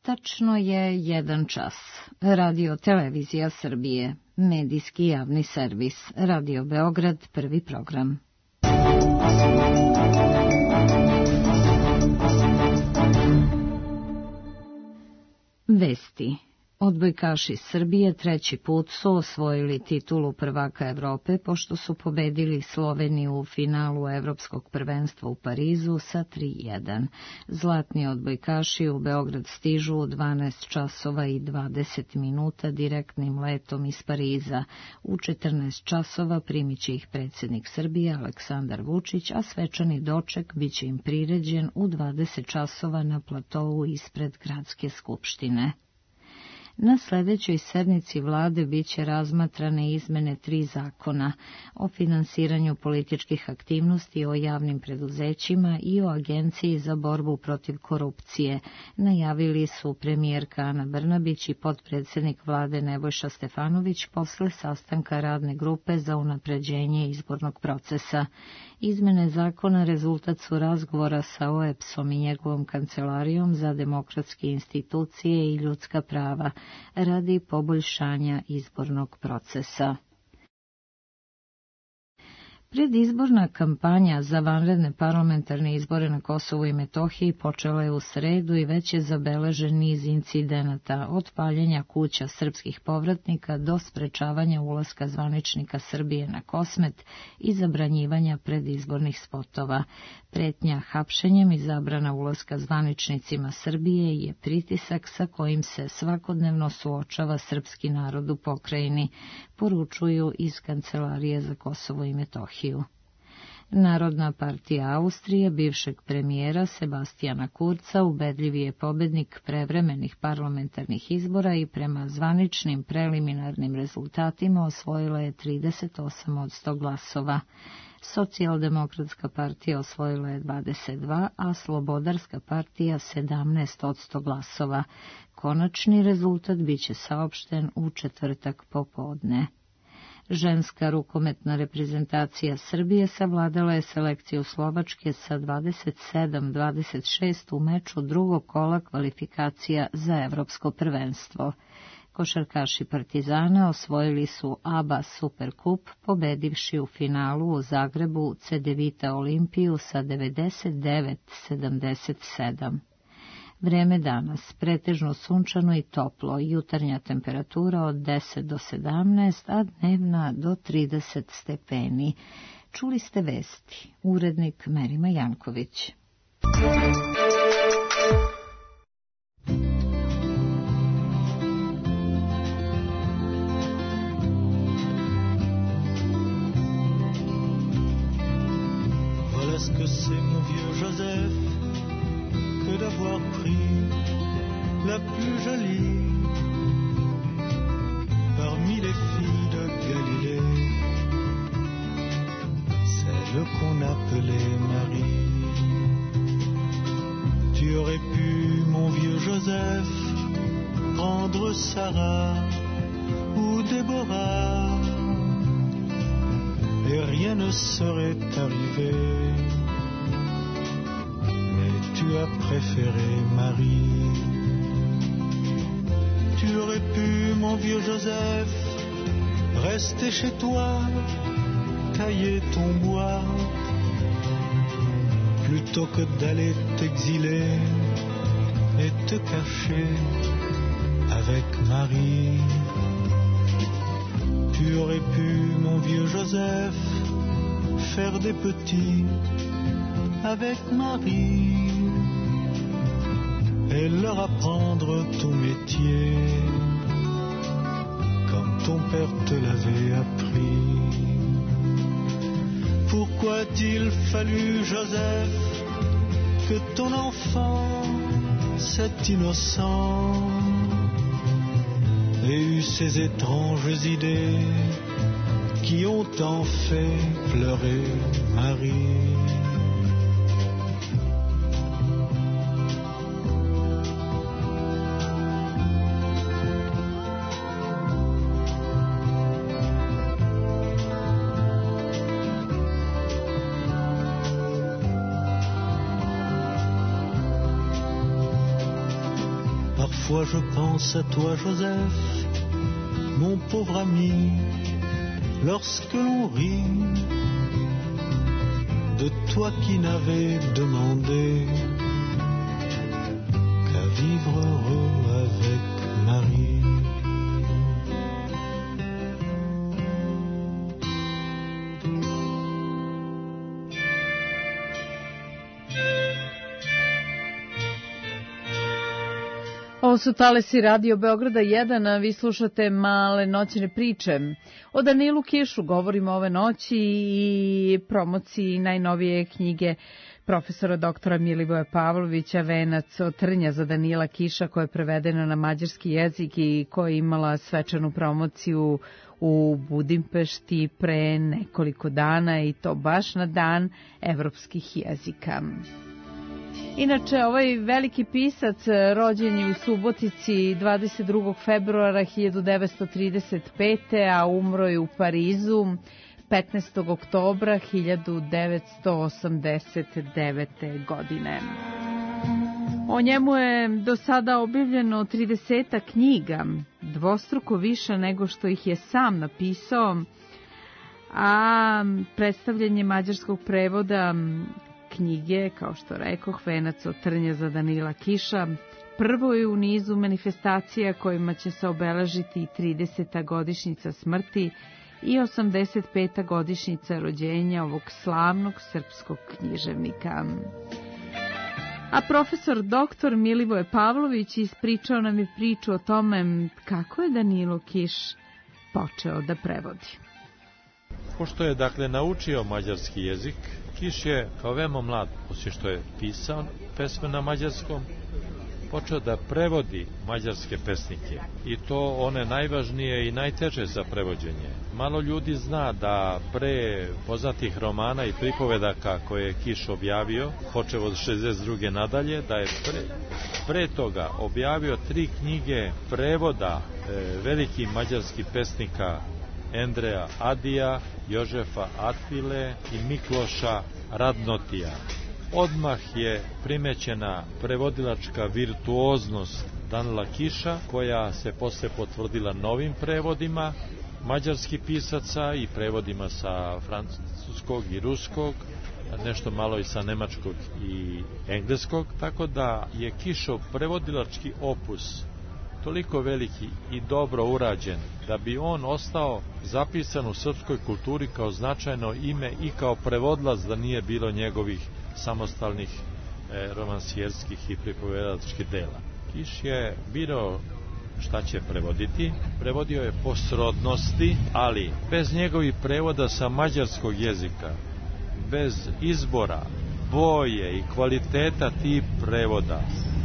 Tačno je jedan čas. Radio Televizija Srbije, medijski javni servis, Radio Beograd, prvi program. Vesti. Odbojkaši Srbije treći put su osvojili titulu prvaka Evrope pošto su pobedili Sloveniju u finalu Evropskog prvenstva u Parizu sa tri jedan. Zlatni odbojkaši u Beograd stižu u dvanaest časova i dvadeset minuta direktnim letom iz Pariza. U četrnaest časova primit će ih predsjednik Srbije Aleksandar Vučić, a svečani doček biće im priređen u dvadeset časova na platovu ispred Gradske skupštine. Na sljedećoj sednici vlade biće razmatrane izmene tri zakona o finansiranju političkih aktivnosti, o javnim preduzećima i o Agenciji za borbu protiv korupcije, najavili su premijerka Ana Brnabić i potpredsjednik vlade Nebojša Stefanović posle sastanka radne grupe za unapređenje izbornog procesa. Izmene zakona rezultat su razgovora sa O E P S-om i njegovom kancelarijom za demokratske institucije i ljudska prava radi poboljšanja izbornog procesa. Predizborna kampanja za vanredne parlamentarne izbore na Kosovu i Metohiji počela je u sredu i već je zabeležen niz incidenata, od paljenja kuća srpskih povratnika do sprečavanja ulaska zvaničnika Srbije na Kosmet i zabranjivanja predizbornih spotova. Pretnja hapšenjem i zabrana ulaska zvaničnicima Srbije je pritisak sa kojim se svakodnevno suočava srpski narod u pokrajini, poručuju iz Kancelarije za Kosovo i Metohiju. Narodna partija Austrije bivšeg premijera Sebastijana Kurca ubedljivi je pobednik prevremenih parlamentarnih izbora i prema zvaničnim preliminarnim rezultatima osvojila je trideset osam od sto glasova. Socijaldemokratska partija osvojila je dvadeset dva, a Slobodarska partija sedamnaest od sto glasova. Konačni rezultat biće saopšten u četvrtak popodne. Ženska rukometna reprezentacija Srbije savladala je selekciju Slovačke sa dvadeset sedam dvadeset šest u meču drugog kola kvalifikacija za evropsko prvenstvo. Košarkaši Partizana osvojili su A B A Superkup, pobedivši u finalu u Zagrebu Cedevita Olimpiju sa devedeset devet sedamdeset sedam. Vreme danas, pretežno sunčano i toplo, jutarnja temperatura od deset do sedamnaest, a dnevna do trideset stepeni. Čuli ste vesti, urednik Merima Janković. Voilà ce que c'est mon vieux Joseph, que d'avoir pris la plus jolie parmi les filles de Galilée, celle qu'on appelait Marie. Tu aurais pu, mon vieux Joseph, prendre Sarah ou Déborah, et rien ne serait arrivé. Tu as préféré Marie. Tu aurais pu, mon vieux Joseph, rester chez toi, tailler ton bois, plutôt que d'aller t'exiler et te cacher avec Marie. Tu aurais pu, mon vieux Joseph, faire des petits avec Marie et leur apprendre ton métier comme ton père te l'avait appris. Pourquoi a-t-il fallu, Joseph, que ton enfant, cet innocent, ait eu ces étranges idées qui ont tant fait pleurer Marie? Parfois je pense à toi, Joseph, mon pauvre ami, lorsque l'on rit de toi qui n'avais demandé qu'à vivre heureux avec Marie. Ovo su talesi Radio Beograda jedan, a vi slušate Male noćne priče. O Danilu Kišu govorimo ove noći i promociji najnovije knjige profesora doktora Milivoja Pavlovića Venac od trnja za Danila Kiša, koja je prevedena na mađarski jezik i koja je imala svečanu promociju u Budimpešti pre nekoliko dana i to baš na dan evropskih jezika. Inače, ovaj veliki pisac rođen je u Subotici dvadeset drugog februara hiljadu devetsto trideset pete. a umro je u Parizu petnaestog oktobra hiljadu devetsto osamdeset devete. godine. O njemu je do sada objavljeno trideset knjiga, dvostruko više nego što ih je sam napisao, a predstavljanje mađarskog prevoda knjige, kao što rekoh, Venac od trnja za Danila Kiša, prvo je u nizu manifestacija kojima će se obeležiti trideseta godišnjica smrti i osamdeset peta godišnjica rođenja ovog slavnog srpskog književnika. A profesor doktor Milivoje Pavlović ispričao nam je priču o tome kako je Danilo Kiš počeo da prevodi. Pošto je dakle naučio mađarski jezik, Kiš je kao veoma mlad, osim što je pisao pesme na mađarskom, počeo da prevodi mađarske pesnike, i to one najvažnije i najteže za prevođenje. Malo ljudi zna da pre poznatih romana i pripovedaka koje je Kiš objavio, počeo od šezdeset druge nadalje, da je pre, pre toga objavio tri knjige prevoda e, velikih mađarskih pesnika Endreja Adija, Jožefa Atfile i Mikloša Radnotija. Odmah je primećena prevodilačka virtuoznost Danila Kiša, koja se posle potvrdila novim prevodima mađarskih pisaca i prevodima sa francuskog i ruskog, nešto malo i sa nemačkog i engleskog, tako da je Kišov prevodilački opus toliko veliki i dobro urađen da bi on ostao zapisan u srpskoj kulturi kao značajno ime i kao prevodilac, da nije bilo njegovih samostalnih e, romansijerskih i pripovedalačkih dela. Kiš je birao šta će prevoditi, prevodio je po srodnosti, ali bez njegovih prevoda sa mađarskog jezika, bez izbora, boje i kvaliteta tih prevoda,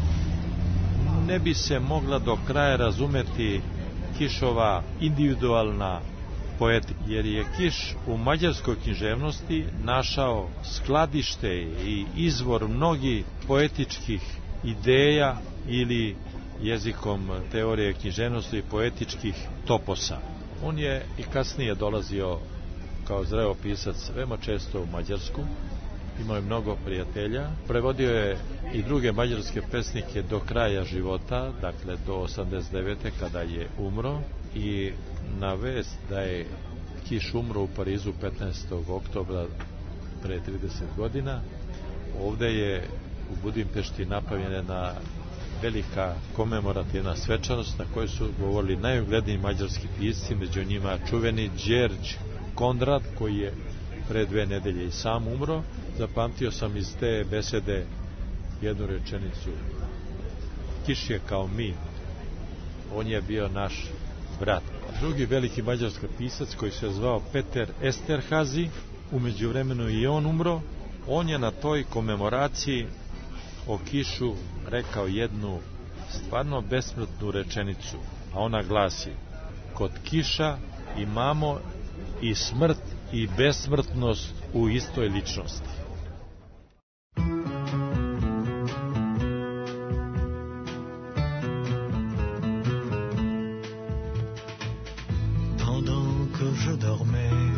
ne bi se mogla do kraja razumeti Kišova individualna poetika, jer je Kiš u mađarskoj književnosti našao skladište i izvor mnogih poetičkih ideja ili jezikom teorije književnosti i poetičkih toposa. On je i kasnije dolazio kao zreo pisac veoma često u Mađarsku, imao je mnogo prijatelja, prevodio je i druge mađarske pesnike do kraja života, dakle do osamdeset devete kada je umro, i na vest da je Kiš umro u Parizu petnaestog oktobra pre trideset godina, ovde je u Budimpešti napravljena velika komemorativna svečanost na kojoj su govorili najugledniji mađarski pisci, među njima čuveni Đerđ Kondrad, koji je pre dve nedelje i sam umro. Zapamtio sam iz te besede jednu rečenicu: Kiš je kao mi, on je bio naš brat. Drugi veliki mađarski pisac, koji se zvao Peter Esterhazy, umeđu vremenu i on umro, on je na toj komemoraciji o Kišu rekao jednu stvarno besmrtnu rečenicu, a ona glasi: kod Kiša imamo i smrt i besmrtnost u istoj ličnosti. Pendant que je dormais,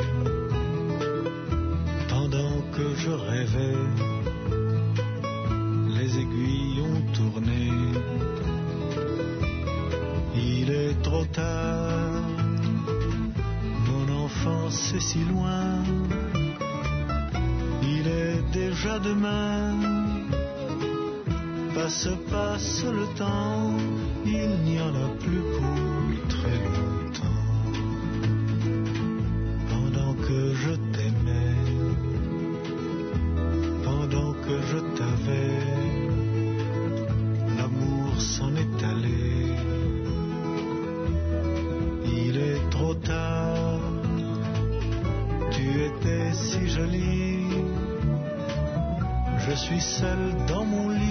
pendant que je rêvais, les aiguilles ont tourné si loin. Il est déjà demain. Passe, passe le temps, il n'y en a plus pour très longtemps. Pendant que je t'aimais, pendant que je t'avais, l'amour s'en est allé. Il est trop tard, tu étais si jolie. Je suis seul dans mon lit.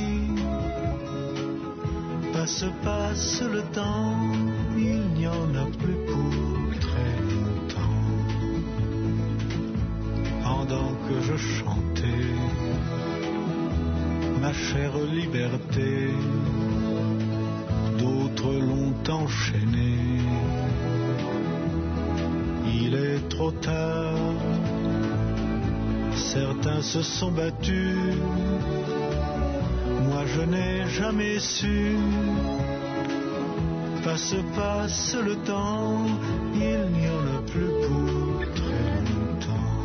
Passe, passe le temps, il n'y en a plus pour très longtemps. Pendant que je chantais ma chère liberté, d'autres l'ont enchaîné. Il est trop tard, certains se sont battus. Moi je n'ai jamais su. Passe, passe le temps, il n'y en a plus pour très longtemps.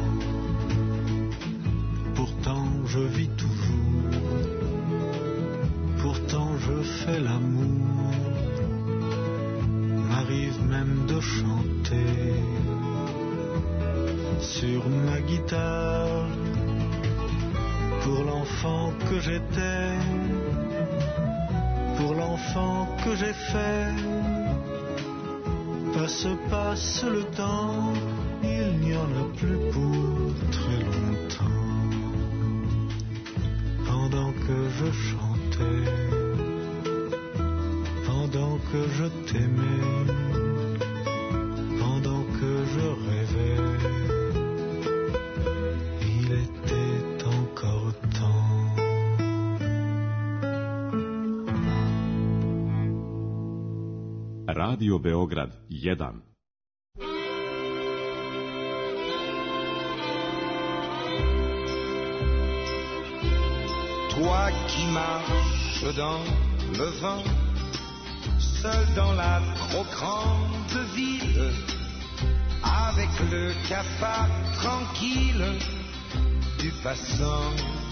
Pourtant je vis toujours, pourtant je fais l'amour. M'arrive même de chanter sur ma guitare pour l'enfant que j'étais, pour l'enfant que j'ai fait. Passe, passe le temps, il n'y en a plus pour très longtemps. Pendant que je chantais, pendant que je t'aimais, pendant que je rêvais, il était encore temps. Radio Beograd jedan. Toi qui marches dans le vent, seul dans la trop grande ville, avec le cafard tranquille du passant.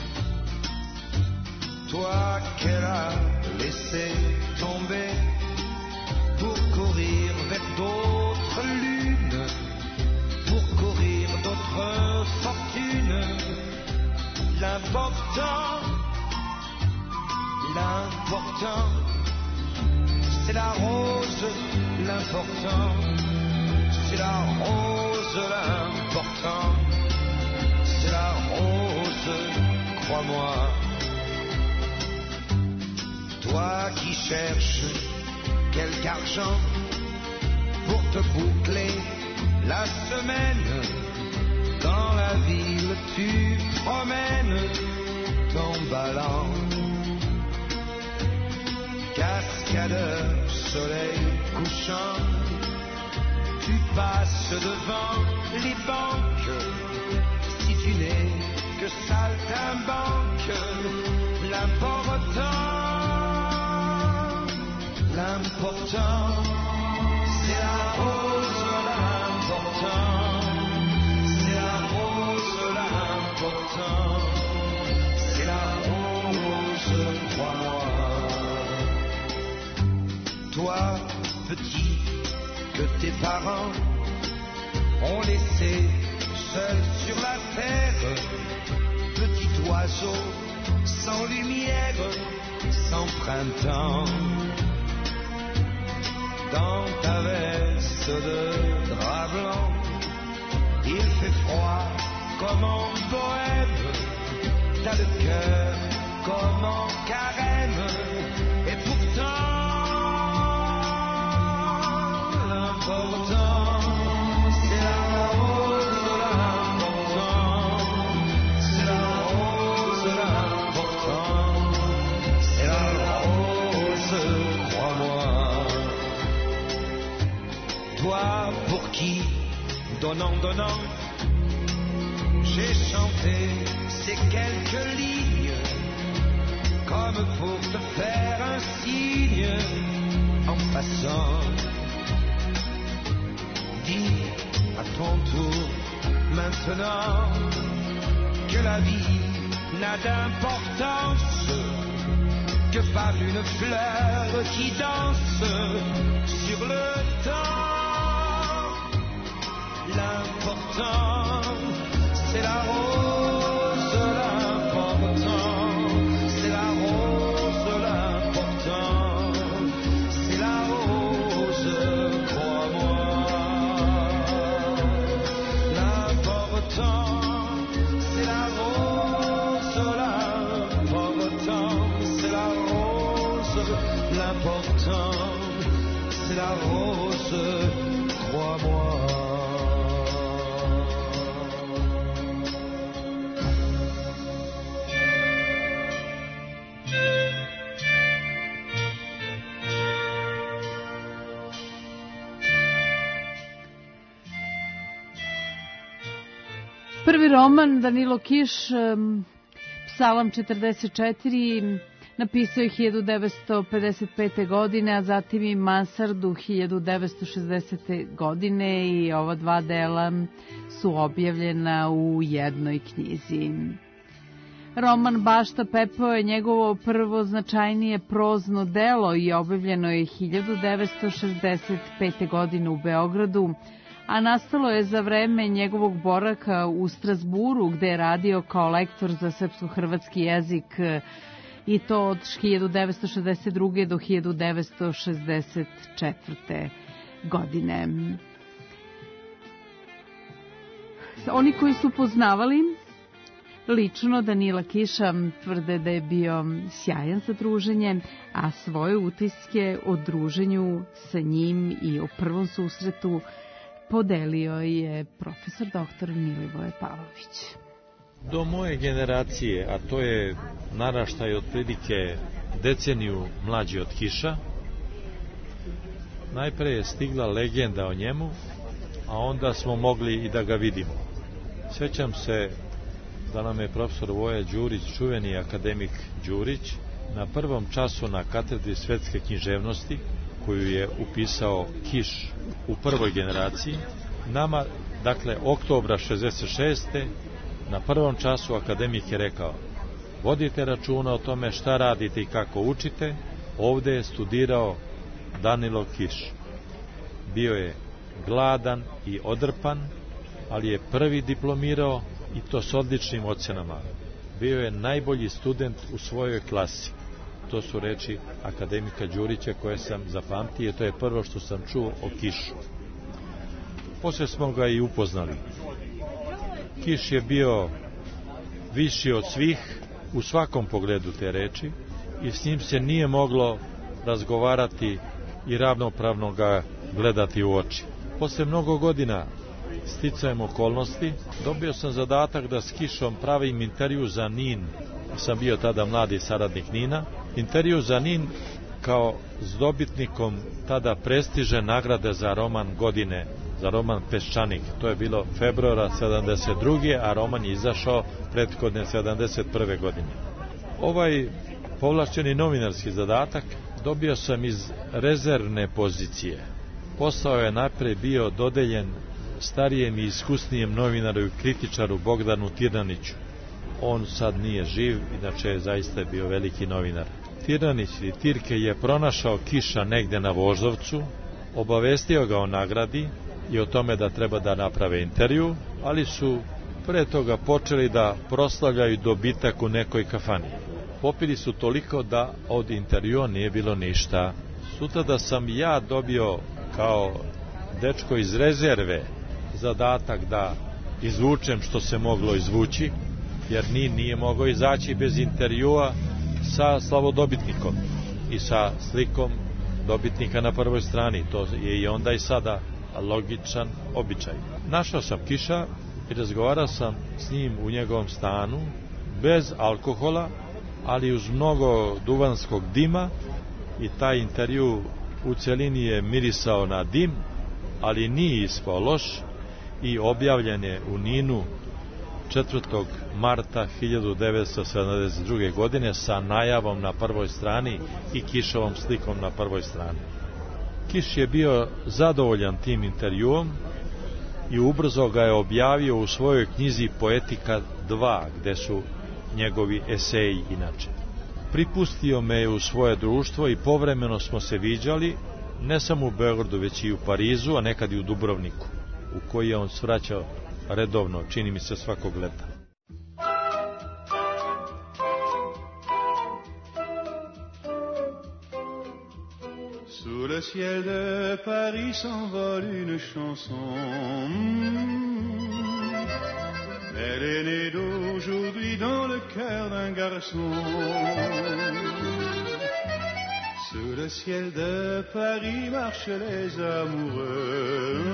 Toi qu'elle a laissé tomber pour courir vers d'autres lunes, pour courir d'autres fortunes. L'important, l'important, c'est la rose. L'important, c'est la rose. L'important, c'est la rose, crois-moi. Toi qui cherches quelque argent pour te boucler la semaine, dans la ville tu promènes ton ballon. Cascadeur, soleil couchant, tu passes devant les banques. Si tu n'es que saltimbanque, l'important, l'important, c'est la rose. L'important, c'est la rose. L'important, c'est la rose, crois-moi. Toi, petit, que tes parents ont laissé seul sur la terre, petit oiseau sans lumière, sans printemps. Dans ta veste de drap blanc, il fait froid comme en Bohème. T'as le cœur comme en Carême. Et pourtant, l'important, c'est la rose. L'important, c'est la rose. L'important, c'est la rose, crois-moi. Toi pour qui, donnant, donnant, j'ai chanté ces quelques lignes, comme pour te faire un signe en passant. Dis à ton tour maintenant que la vie n'a d'importance que par une fleur qui danse sur le temps. L'important, c'est la rose, l'important, c'est la rose, l'important, c'est la rose, crois-moi. L'important, c'est la rose, l'important, c'est la rose, l'important, c'est la rose, crois-moi. Prvi roman Danilo Kiš, Psalam četrdeset četiri, napisao je hiljadu devetsto pedeset pete. godine, a zatim i Mansardu hiljadu devetsto šezdesete. godine i ova dva dela su objavljena u jednoj knjizi. Roman Bašta pepeo je njegovo prvo značajnije prozno delo i objavljeno je hiljadu devetsto šezdeset pete. godine u Beogradu, a nastalo je za vreme njegovog boravka u Strasburu, gde je radio kao lektor za srpsko-hrvatski jezik, i to od hiljadu devetsto šezdeset druge. do hiljadu devetsto šezdeset četvrte. godine. Oni koji su poznavali lično Danila Kiša tvrde da je bio sjajan za druženje, a svoje utiske o druženju sa njim i o prvom susretu podelio je profesor doktor Milivoje Pavlović. Do moje generacije, a to je naraštaj otprilike deceniju mlađi od Kiša, najpre je stigla legenda o njemu, a onda smo mogli i da ga vidimo. Sjećam se da nam je profesor Voja Đurić, čuveni akademik Đurić, na prvom času na katedri svetske književnosti, koju je upisao Kiš u prvoj generaciji, nama, dakle, oktobra šezdeset šeste. na prvom času akademik je rekao: vodite računa o tome šta radite i kako učite. Ovde je studirao Danilo Kiš. Bio je gladan i odrpan, ali je prvi diplomirao i to s odličnim ocenama. Bio je najbolji student u svojoj klasi. To su reči akademika Đurića koje sam zapamtio, to je prvo što sam čuo o Kišu. Poslije smo ga i upoznali. Kiš je bio viši od svih u svakom pogledu te reči i s njim se nije moglo razgovarati i ravnopravno ga gledati u oči. Posle mnogo godina, sticajem okolnosti, dobio sam zadatak da s Kišom pravim intervju za Nin. Sam bio tada mladi saradnik Nina. Intervju za Nin kao s dobitnikom tada prestiže nagrade za roman godine, za roman Peščanik. To je bilo februara sedamdeset druge. a roman je izašao prethodne sedamdeset prve. godine. Ovaj povlašćeni novinarski zadatak dobio sam iz rezervne pozicije. Posao je najpre bio dodeljen starijem i iskusnijem novinaru i kritičaru Bogdanu Tirnaniću. On sad nije živ, inače je zaista bio veliki novinar. Tirnanić ili Tirke je pronašao Kiša negde na Voždovcu, obavestio ga o nagradi i o tome da treba da naprave intervju, ali su pre toga počeli da proslavljaju dobitak u nekoj kafani. Popili su toliko da od intervjua nije bilo ništa. Sutra da sam ja dobio kao dečko iz rezerve zadatak da izvučem što se moglo izvući, jer ni nije mogao izaći bez intervjua sa slavodobitnikom i sa slikom dobitnika na prvoj strani. To je i onda i sada logičan običaj. Našao sam Kiša i razgovarao sam s njim u njegovom stanu, bez alkohola, ali uz mnogo duvanskog dima, i taj intervju u celini je mirisao na dim, ali nije ispao loš i objavljen je u Ninu četvrtog marta hiljadu devetsto sedamdeset druge. godine sa najavom na prvoj strani i Kišovom slikom na prvoj strani. Kiš je bio zadovoljan tim intervjuom i ubrzo ga je objavio u svojoj knjizi Poetika dva, gde su njegovi eseji inače. Pripustio me je u svoje društvo i povremeno smo se viđali, ne samo u Beogradu, već i u Parizu, a nekad i u Dubrovniku, u koji je on svraćao redovno, čini mi se svakog leta. Sous le ciel de Paris s'envole une chanson. Elle est née d'aujourd'hui dans le cœur d'un garçon. Sous le ciel de Paris marchent les amoureux.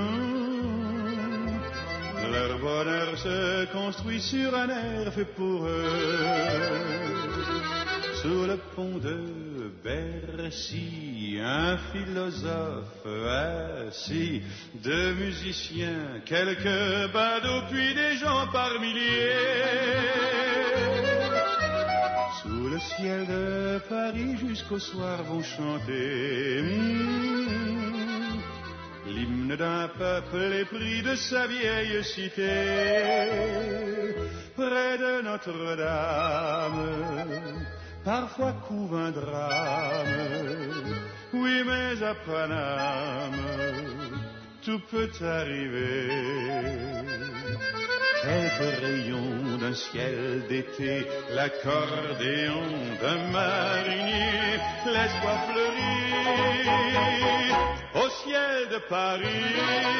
Leur bonheur se construit sur un air fait pour eux. Sous le pont de Bercy, un philosophe assis, deux musiciens, quelques badauds, puis des gens par milliers. Sous le ciel de Paris jusqu'au soir vont chanter mmh, l'hymne d'un peuple épris de sa vieille cité. Près de Notre-Dame, parfois couve un drame, oui, mais à Paname, tout peut arriver. Quelques rayons d'un ciel d'été, l'accordéon d'un marinier, laisse-moi fleurir au ciel de Paris.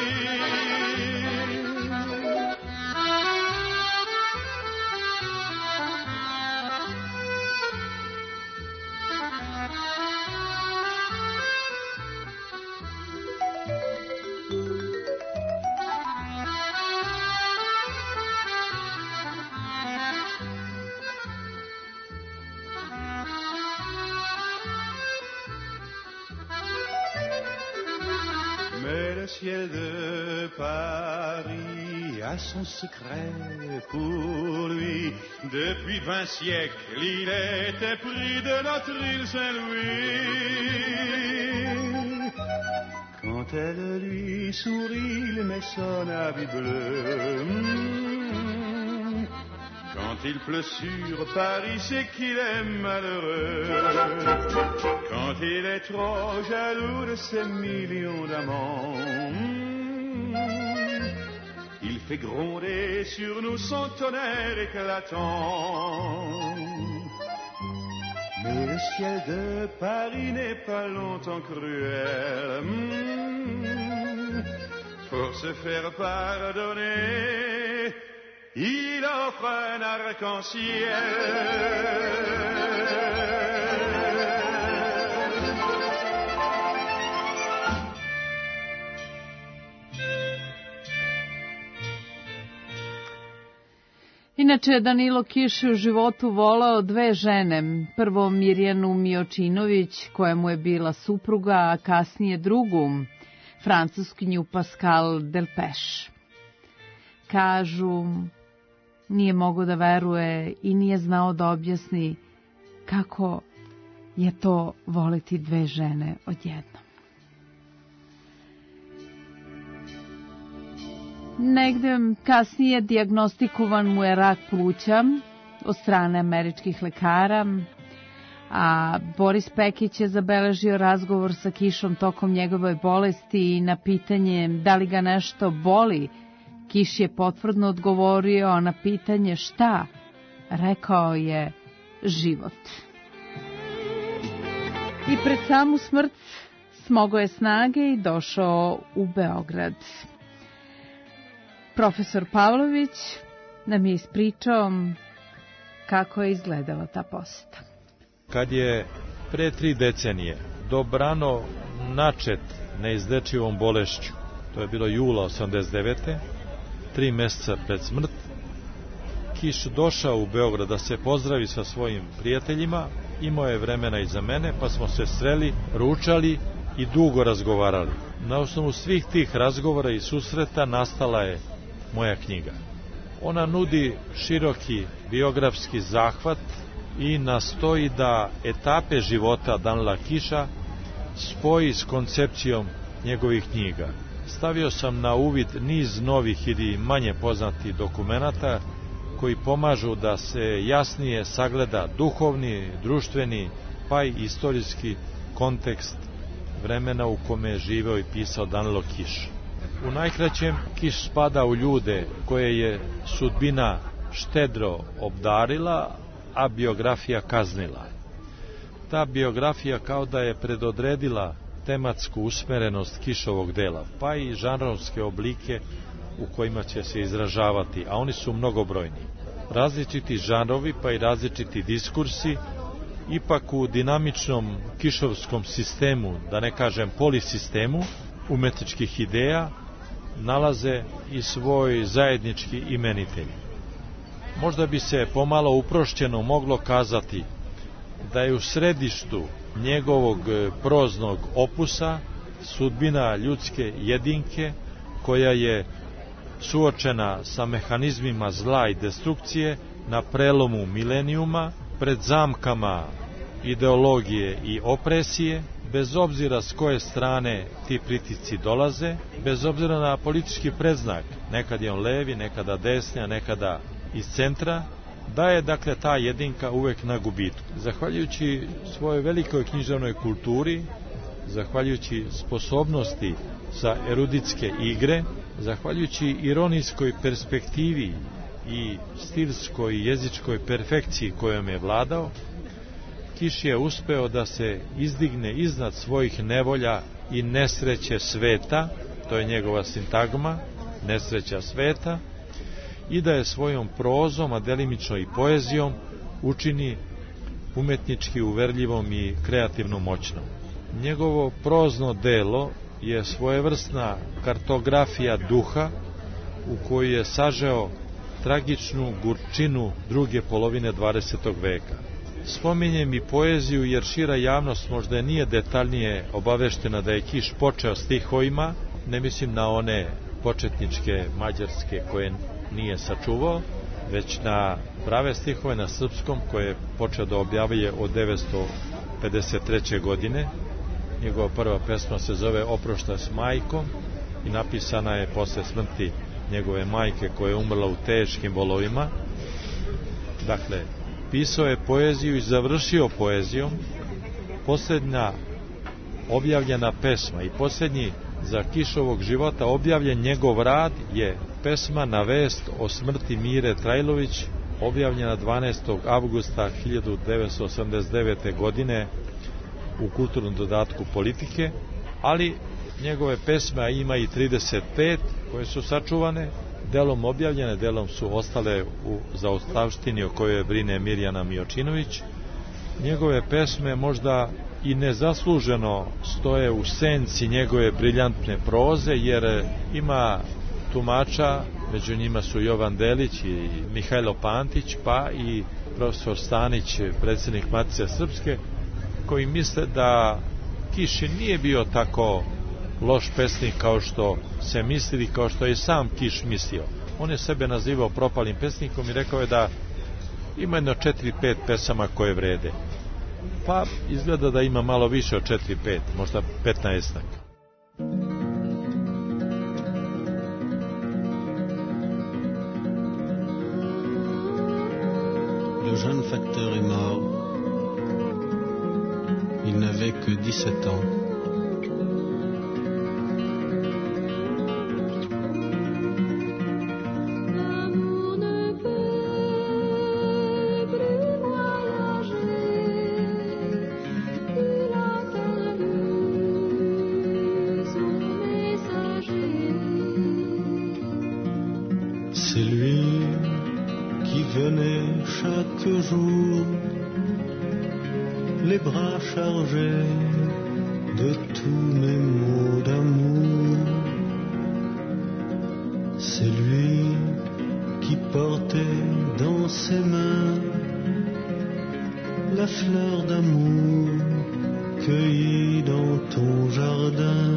Le ciel de Paris a son secret pour lui. Depuis vingt siècles, il était pris de notre île Saint-Louis. Quand elle lui sourit, il met son habit bleu. Quand il pleut sur Paris, c'est qu'il est malheureux. Quand il est trop jaloux de ses millions d'amants, il fait gronder sur nous son tonnerre éclatant. Mais le ciel de Paris n'est pas longtemps cruel. Pour se faire pardonner, il offre un arc-en-ciel. Inače, Danilo Kiš je u životu volao dve žene. Prvo Mirjanu Miočinović, koja mu je bila supruga, a kasnije drugu, francuskinju Pascal Delpech. Kažu, nije mogao da veruje i nije znao da objasni kako je to voliti dve žene odjednom. Negde kasnije dijagnostikovan mu je rak pluća od strane američkih lekara, a Boris Pekić je zabeležio razgovor sa Kišom tokom njegove bolesti i na pitanje da li ga nešto boli, Kiš je potvrdno odgovorio, a na pitanje šta, rekao je život. I pred samu smrt smogao je snage i došao u Beograd. Profesor Pavlović nam je ispričao kako je izgledala ta poseta. Kad je pre tri decenije dobrano načet neizlečivom bolešću, to je bilo jula osamdeset devete tri meseca pred smrt, Kiš došao u Beograd da se pozdravi sa svojim prijateljima, imao je vremena i za mene, pa smo se sreli, ručali i dugo razgovarali. Na osnovu svih tih razgovora i susreta nastala je moja knjiga. Ona nudi široki biografski zahvat i nastoji da etape života Danila Kiša spoji s koncepcijom njegovih knjiga. stavio sam na uvid niz novih ili manje poznatih dokumenata koji pomažu da se jasnije sagleda duhovni, društveni, pa i istorijski kontekst vremena u kome je živeo i pisao Danilo Kiš. U najkraćem, Kiš spada u ljude koje je sudbina štedro obdarila, a biografija kaznila. Ta biografija kao da je predodredila tematsku usmerenost Kišovog dela, pa i žanrovske oblike u kojima će se izražavati, a oni su mnogobrojni. Različiti žanrovi, pa i različiti diskursi, ipak u dinamičnom kišovskom sistemu, da ne kažem polisistemu, umetničkih ideja, nalaze i svoj zajednički imenitelj. Možda bi se pomalo uprošćeno moglo kazati da je u središtu njegovog proznog opusa sudbina ljudske jedinke koja je suočena sa mehanizmima zla i destrukcije na prelomu milenijuma, pred zamkama ideologije i opresije, bez obzira s koje strane ti pritisci dolaze, bez obzira na politički predznak, nekad je on levi, nekada desni, a nekada iz centra, da je dakle ta jedinka uvek na gubitku. Zahvaljujući svojoj velikoj književnoj kulturi, zahvaljujući sposobnosti za eruditske igre, zahvaljujući ironijskoj perspektivi i stilskoj i jezičkoj perfekciji kojom je vladao, Kiš je uspeo da se izdigne iznad svojih nevolja i nesreće sveta, to je njegova sintagma, nesreća sveta, i da je svojom prozom, a delimično i poezijom, učini umetnički uverljivom i kreativno moćnom. Njegovo prozno delo je svojevrsna kartografija duha u koju je sažeo tragičnu gurčinu druge polovine dvadesetog veka. Spominjem i poeziju jer šira javnost možda nije detaljnije obaveštena da je Kiš počeo stihovima, ne mislim na one početničke mađarske koje nije sačuvao, već na prave stihove na srpskom koje je počeo da objavljuje od devetsto pedeset treće. godine. Njegova prva pesma se zove Oproštaj s majkom i napisana je posle smrti njegove majke koja je umrla u teškim bolovima. Dakle, pisao je poeziju i završio poezijom. Posljednja objavljena pesma i posljednji za Kišovog života objavljen njegov rad je pesma na vest o smrti Mire Trajlović, objavljena dvanaestog avgusta hiljadu devetsto osamdeset devete. godine u kulturnom dodatku Politike, ali njegove pesme ima i trideset pet koje su sačuvane, delom objavljene, delom su ostale u zaostavštini o kojoj brine Mirjana Miočinović. Njegove pesme možda i nezasluženo stoje u senci njegove briljantne proze, jer ima tumača, među njima su Jovan Delić i Mihajlo Pantić, pa i profesor Stanić, predsjednik Matice Srpske, koji misle da Kiš nije bio tako loš pesnik kao što se mislili, kao što je sam Kiš mislio. On je sebe nazivao propalim pesnikom i rekao je da ima jedno četiri pet pesama koje vrede. Pa izgleda da ima malo više od četiri pet, možda petnaestak. Le jeune facteur est mort. Il n'avait que dix-sept ans. C'est lui qui venait chaque jour, les bras chargés de tous mes mots d'amour. C'est lui qui portait dans ses mains la fleur d'amour cueillie dans ton jardin.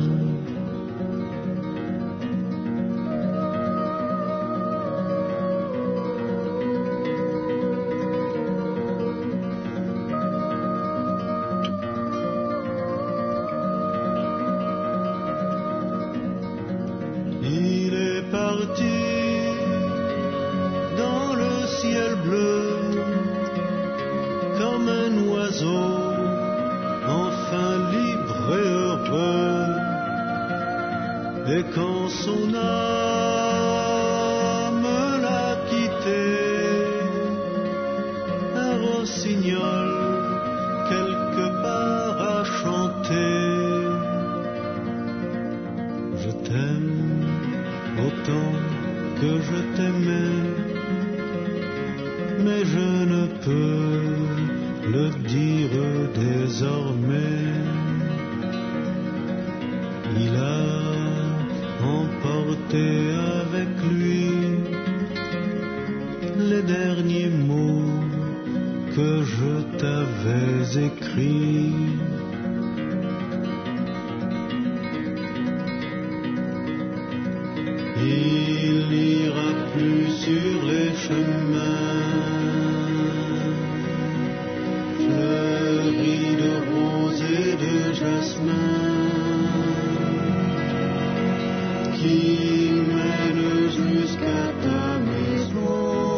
son âme l'a quitté. Un rossignol quelque part a chanté. Je t'aime autant que je t'aimais, mais je ne peux le dire désormais. Il a emporté avec lui les derniers mots que je t'avais écrits. Il n'ira plus sur les chemins fleuris de roses et de jasmin qui mènent jusqu'à ta maison.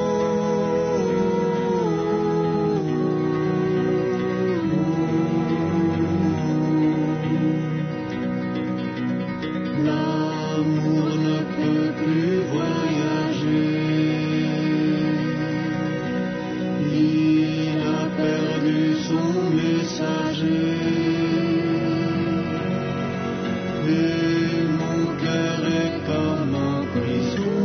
L'amour ne peut plus voyager. Il a perdu son messager. Et mon cœur est comme en prison.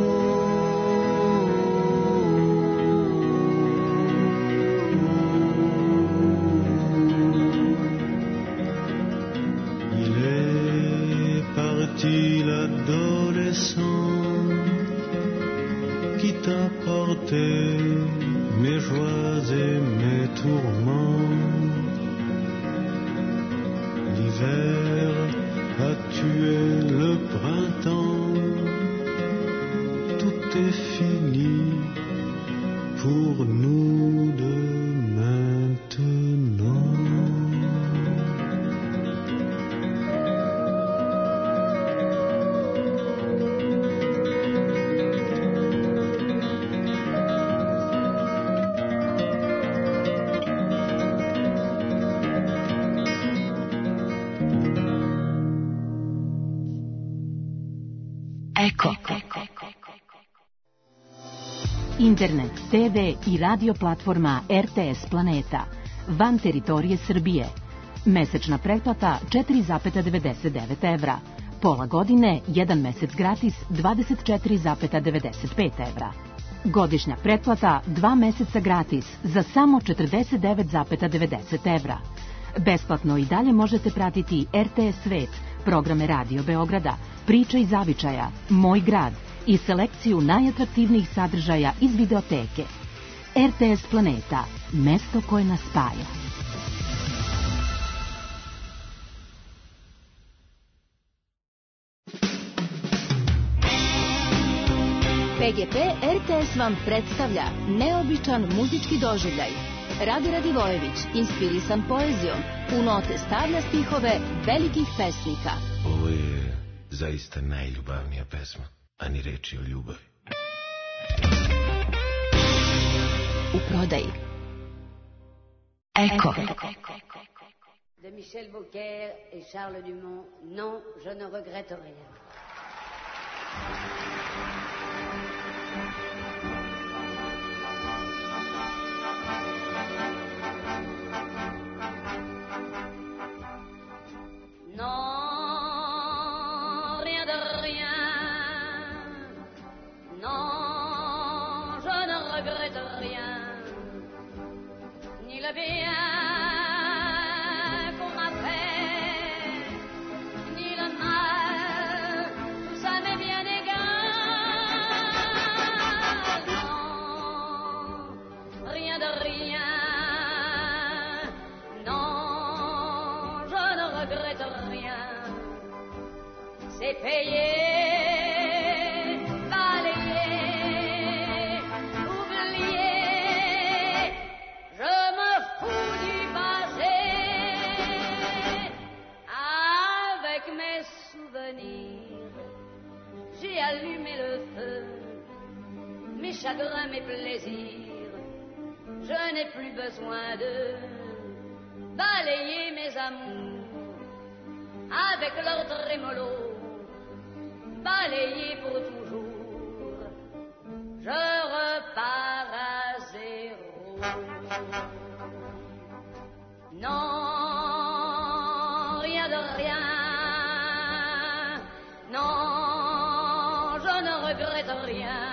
Il est parti l'adolescent qui t'a porté mes joies et mes tourments. L'hiver a tué le printemps. Tout est fini pour nous deux maintenant. Eko. Internet, te ve i radio platforma R T S Planeta van teritorije Srbije. Mesečna pretplata četiri zarez devedeset devet evra. Pola godine, jedan mesec gratis dvadeset četiri zarez devedeset pet evra. Godišnja pretplata dva meseca gratis za samo četrdeset devet zarez devedeset evra. Besplatno i dalje možete pratiti R T S Svet, programe Radio Beograda, Priča i zavičaja, Moj grad i selekciju najatraktivnijih sadržaja iz videoteke. R T S Planeta, mesto koje nas spaja. P G P R T S vam predstavlja neobičan muzički doživljaj. Rade Radivojević, inspirisan poezijom, u note stavlja stihove velikih pesnika. Ovo je zaista najljubavnija pesma, a ni reči o ljubavi. U prodaji. Eko. De Michel Beaucaire et Charles Dumont, non, je ne regrette rien. Non, rien de rien. Non, je ne regrette rien. Ni le bien qu'on m'a fait, ni le mal, tout ça m'est bien égal. Non, rien de rien. C'est payé, balayé, oublié. Je me fous du passé. Avec mes souvenirs, j'ai allumé le feu. Mes chagrins, mes plaisirs, je n'ai plus besoin de balayer mes amours avec leur trémolo. balayé pour toujours, je repars à zéro. Non, rien de rien, non, je ne regrette rien,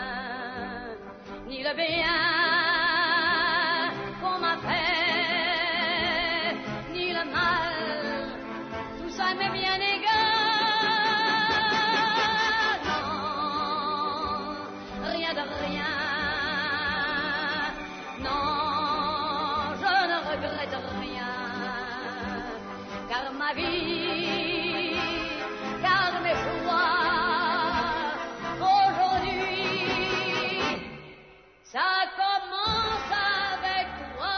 ni le bien qu'on m'a fait, ni le mal, tout ça m'est bien égal. Non, rien de rien, non, je ne regrette rien, car ma vie, car mes joies, aujourd'hui, ça commence avec toi.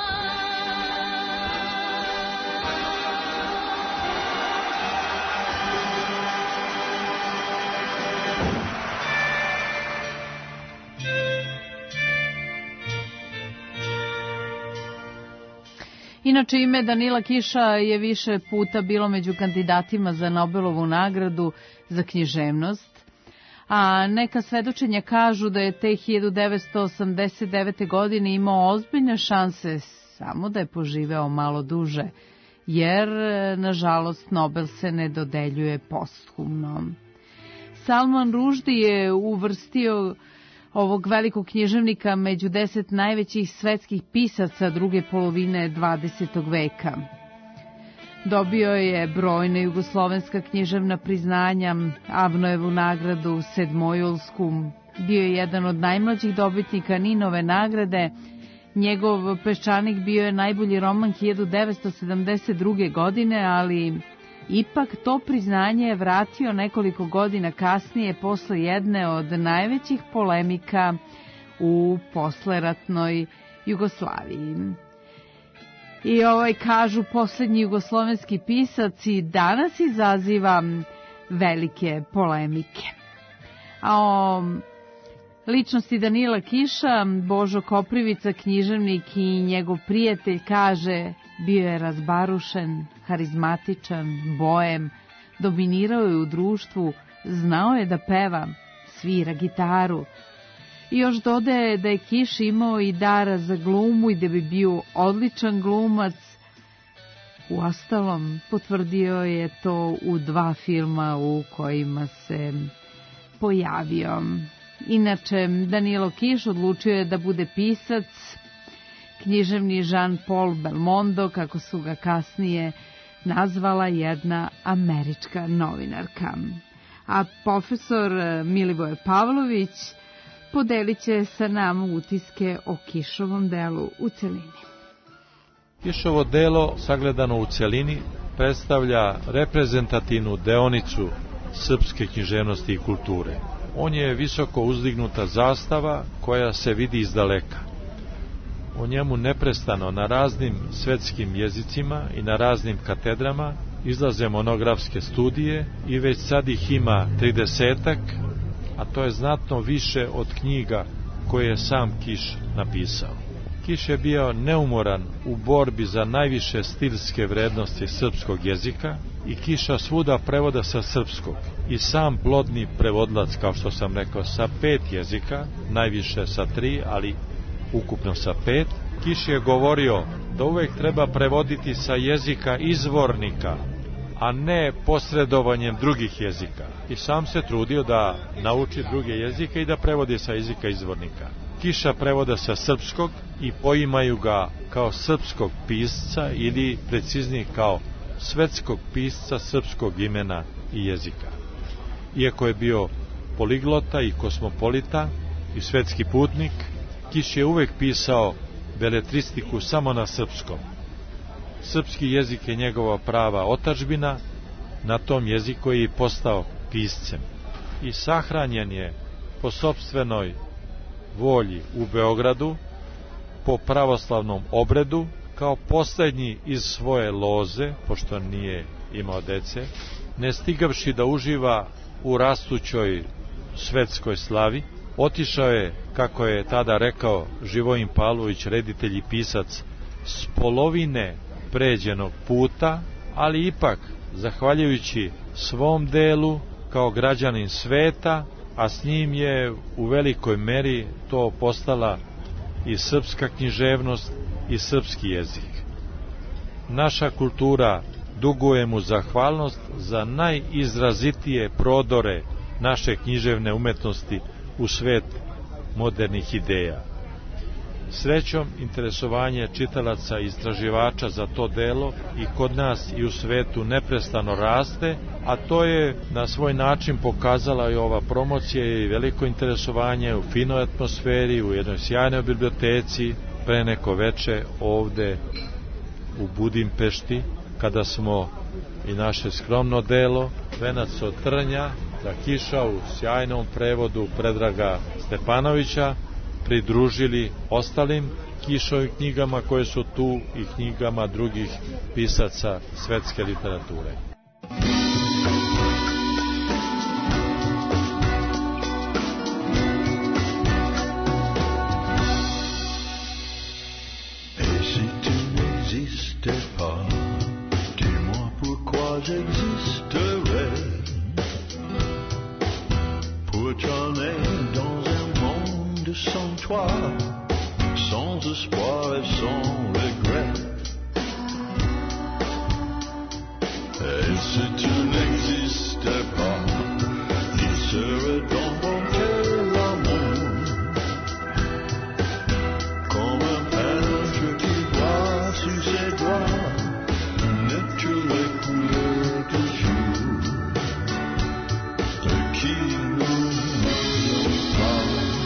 Inače, ime Danila Kiša je više puta bilo među kandidatima za Nobelovu nagradu za književnost, a neka svedočenja kažu da je te hiljadu devetsto osamdeset devete. godine imao ozbiljne šanse, samo da je poživeo malo duže, jer, nažalost, Nobel se ne dodeljuje posthumno. Salman Rushdie je uvrstio ovog velikog književnika među deset najvećih svetskih pisaca druge polovine dvadesetog veka. Dobio je brojne jugoslovenska književna priznanja, Avnojevu nagradu, Sedmojulsku, bio je jedan od najmlađih dobitnika Ninove nagrade, njegov Peščanik bio je najbolji roman hiljadu devetsto sedamdeset druge. godine, ali ipak to priznanje je vratio nekoliko godina kasnije posle jedne od najvećih polemika u posleratnoj Jugoslaviji. I ovaj, kažu, poslednji jugoslovenski pisac i danas izaziva velike polemike. A o ličnosti Danila Kiša, Božo Koprivica, književnik i njegov prijatelj, kaže: bio je razbarušen, harizmatičan, bojem, dominirao je u društvu, znao je da peva, svira gitaru. I još dodaje da je Kiš imao i dara za glumu i da bi bio odličan glumac. Uostalom, potvrdio je to u dva filma u kojima se pojavio. Inače, Danilo Kiš odlučio je da bude pisac. Književni Jean-Paul Belmondo, kako su ga kasnije nazvala jedna američka novinarka. A profesor Milivoje Pavlović podelit će sa nama utiske o Kišovom delu u celini. Kišovo delo, sagledano u celini, predstavlja reprezentativnu deonicu srpske književnosti i kulture. On je visoko uzdignuta zastava koja se vidi iz daleka. O njemu neprestano na raznim svetskim jezicima i na raznim katedrama izlaze monografske studije i već sad ih ima tridesetak, a to je znatno više od knjiga koje je sam Kiš napisao. Kiš je bio neumoran u borbi za najviše stilske vrednosti srpskog jezika i Kiša svuda prevoda sa srpskog. I sam plodni prevodlac, kao što sam rekao, sa pet jezika, najviše sa tri, ali ukupno sa pet. Kiš je govorio da uvek treba prevoditi sa jezika izvornika, a ne posredovanjem drugih jezika. I sam se trudio da nauči druge jezike i da prevodi sa jezika izvornika. Kiša prevoda sa srpskog i poimaju ga kao srpskog pisca ili preciznije kao svetskog pisca srpskog imena i jezika. Iako je bio poliglota i kosmopolita i svetski putnik, Kiš je uvek pisao beletristiku samo na srpskom. Srpski jezik je njegova prava otadžbina, na tom jeziku je i postao piscem. I sahranjen je po sopstvenoj volji u Beogradu, po pravoslavnom obredu, kao poslednji iz svoje loze, pošto nije imao dece, ne stigavši da uživa u rastućoj svetskoj slavi, otišao je, kako je tada rekao Živojin Pavlović, reditelj i pisac, s polovine pređenog puta, ali ipak, zahvaljujući svom delu kao građanin sveta, a s njim je u velikoj meri to postala i srpska književnost i srpski jezik. Naša kultura duguje mu zahvalnost za najizrazitije prodore naše književne umetnosti u svet modernih ideja. Srećom, interesovanje čitalaca i istraživača za to delo i kod nas i u svetu neprestano raste, a to je na svoj način pokazala i ova promocija i veliko interesovanje u finoj atmosferi, u jednoj sjajnoj biblioteci, pre neko veče ovde u Budimpešti, kada smo i naše skromno delo Venac od trnja za kiša u sjajnom prevodu Predraga Stepanovića pridružili ostalim Kišovim knjigama koje su tu i knjigama drugih pisaca svetske literature. Sans toi, sans espoir et sans regret. Et si tu n'existais pas, il serait dans mon cœur l'amour, comme un peintre qui voit sur ses doigts naître les couleurs du jour, de qui nous sommes pas.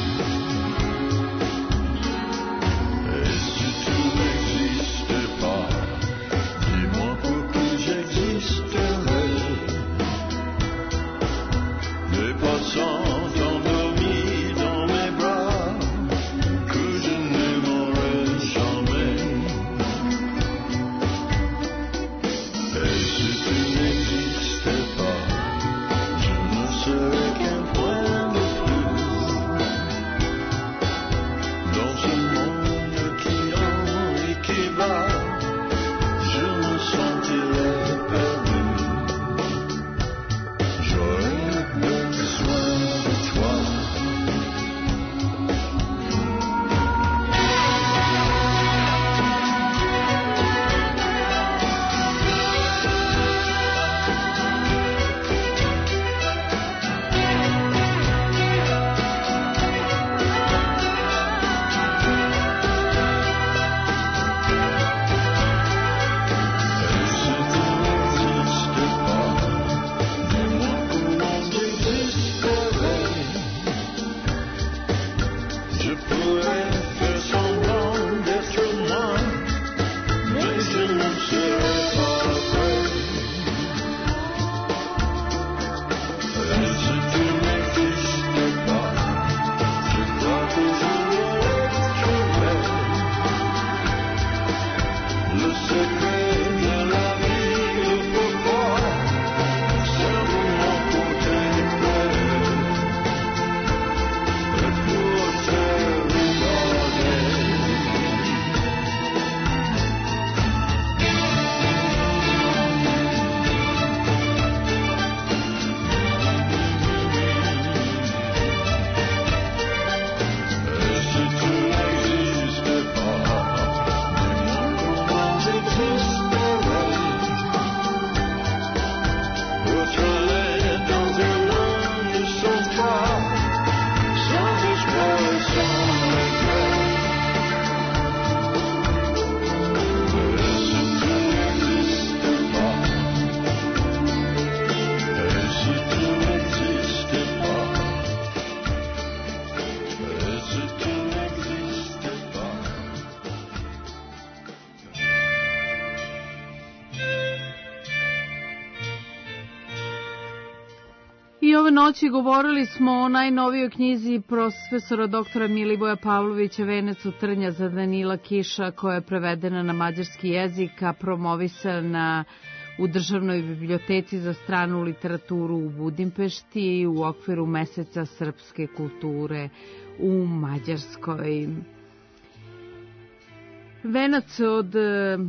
I ove noći govorili smo o najnovijoj knjizi profesora doktora Milivoja Pavlovića Venac od trnja za Danila Kiša, koja je prevedena na mađarski jezik, a promovisana u Državnoj biblioteci za stranu literaturu u Budimpešti u okviru Meseca srpske kulture u Mađarskoj. Venac od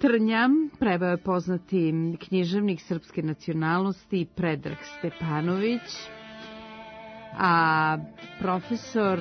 Trnja preveo je poznati književnik srpske nacionalnosti Predrag Stepanović, a profesor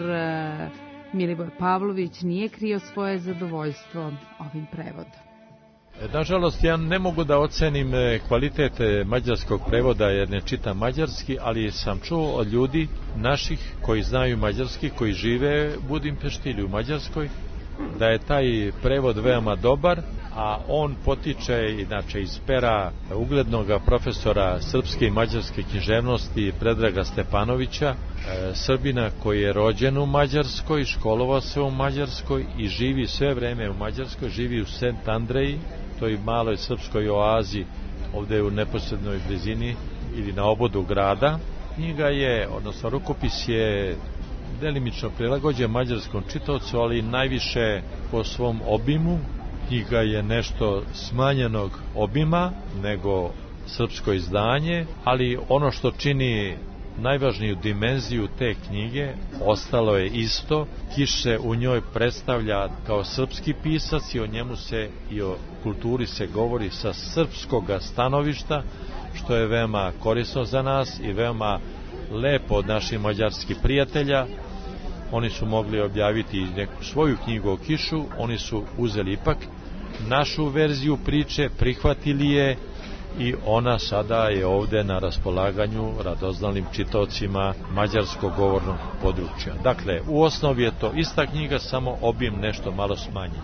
Milivoj Pavlović nije krio svoje zadovoljstvo ovim prevodom. Nažalost, ja ne mogu da ocenim kvalitet mađarskog prevoda jer ne čitam mađarski, ali sam čuo od ljudi naših koji znaju mađarski, koji žive u Budimpešti ili u Mađarskoj, da je taj prevod veoma dobar, a on potiče inače iz pera uglednog profesora srpske i mađarske književnosti Predraga Stepanovića, Srbina koji je rođen u Mađarskoj, školovao se u Mađarskoj i živi sve vreme u Mađarskoj, živi u Sent Andreji, toj maloj srpskoj oazi ovde u neposrednoj blizini ili na obodu grada. Knjiga je, odnosno rukopis je delimično prilagođen mađarskom čitaocu, ali najviše po svom obimu. Knjiga je nešto smanjenog obima nego srpsko izdanje, ali ono što čini najvažniju dimenziju te knjige ostalo je isto. Kiš se u njoj predstavlja kao srpski pisac i o njemu se i o kulturi se govori sa srpskog stanovišta, što je veoma korisno za nas i veoma lepo od naših mađarskih prijatelja. Oni su mogli objaviti neku svoju knjigu o Kišu, oni su uzeli ipak našu verziju priče, prihvatili je i ona sada je ovde na raspolaganju radoznalnim čitaocima mađarskog govornog područja. Dakle, u osnovi je to ista knjiga, samo obim nešto malo smanjen.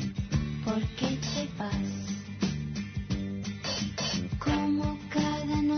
Como cada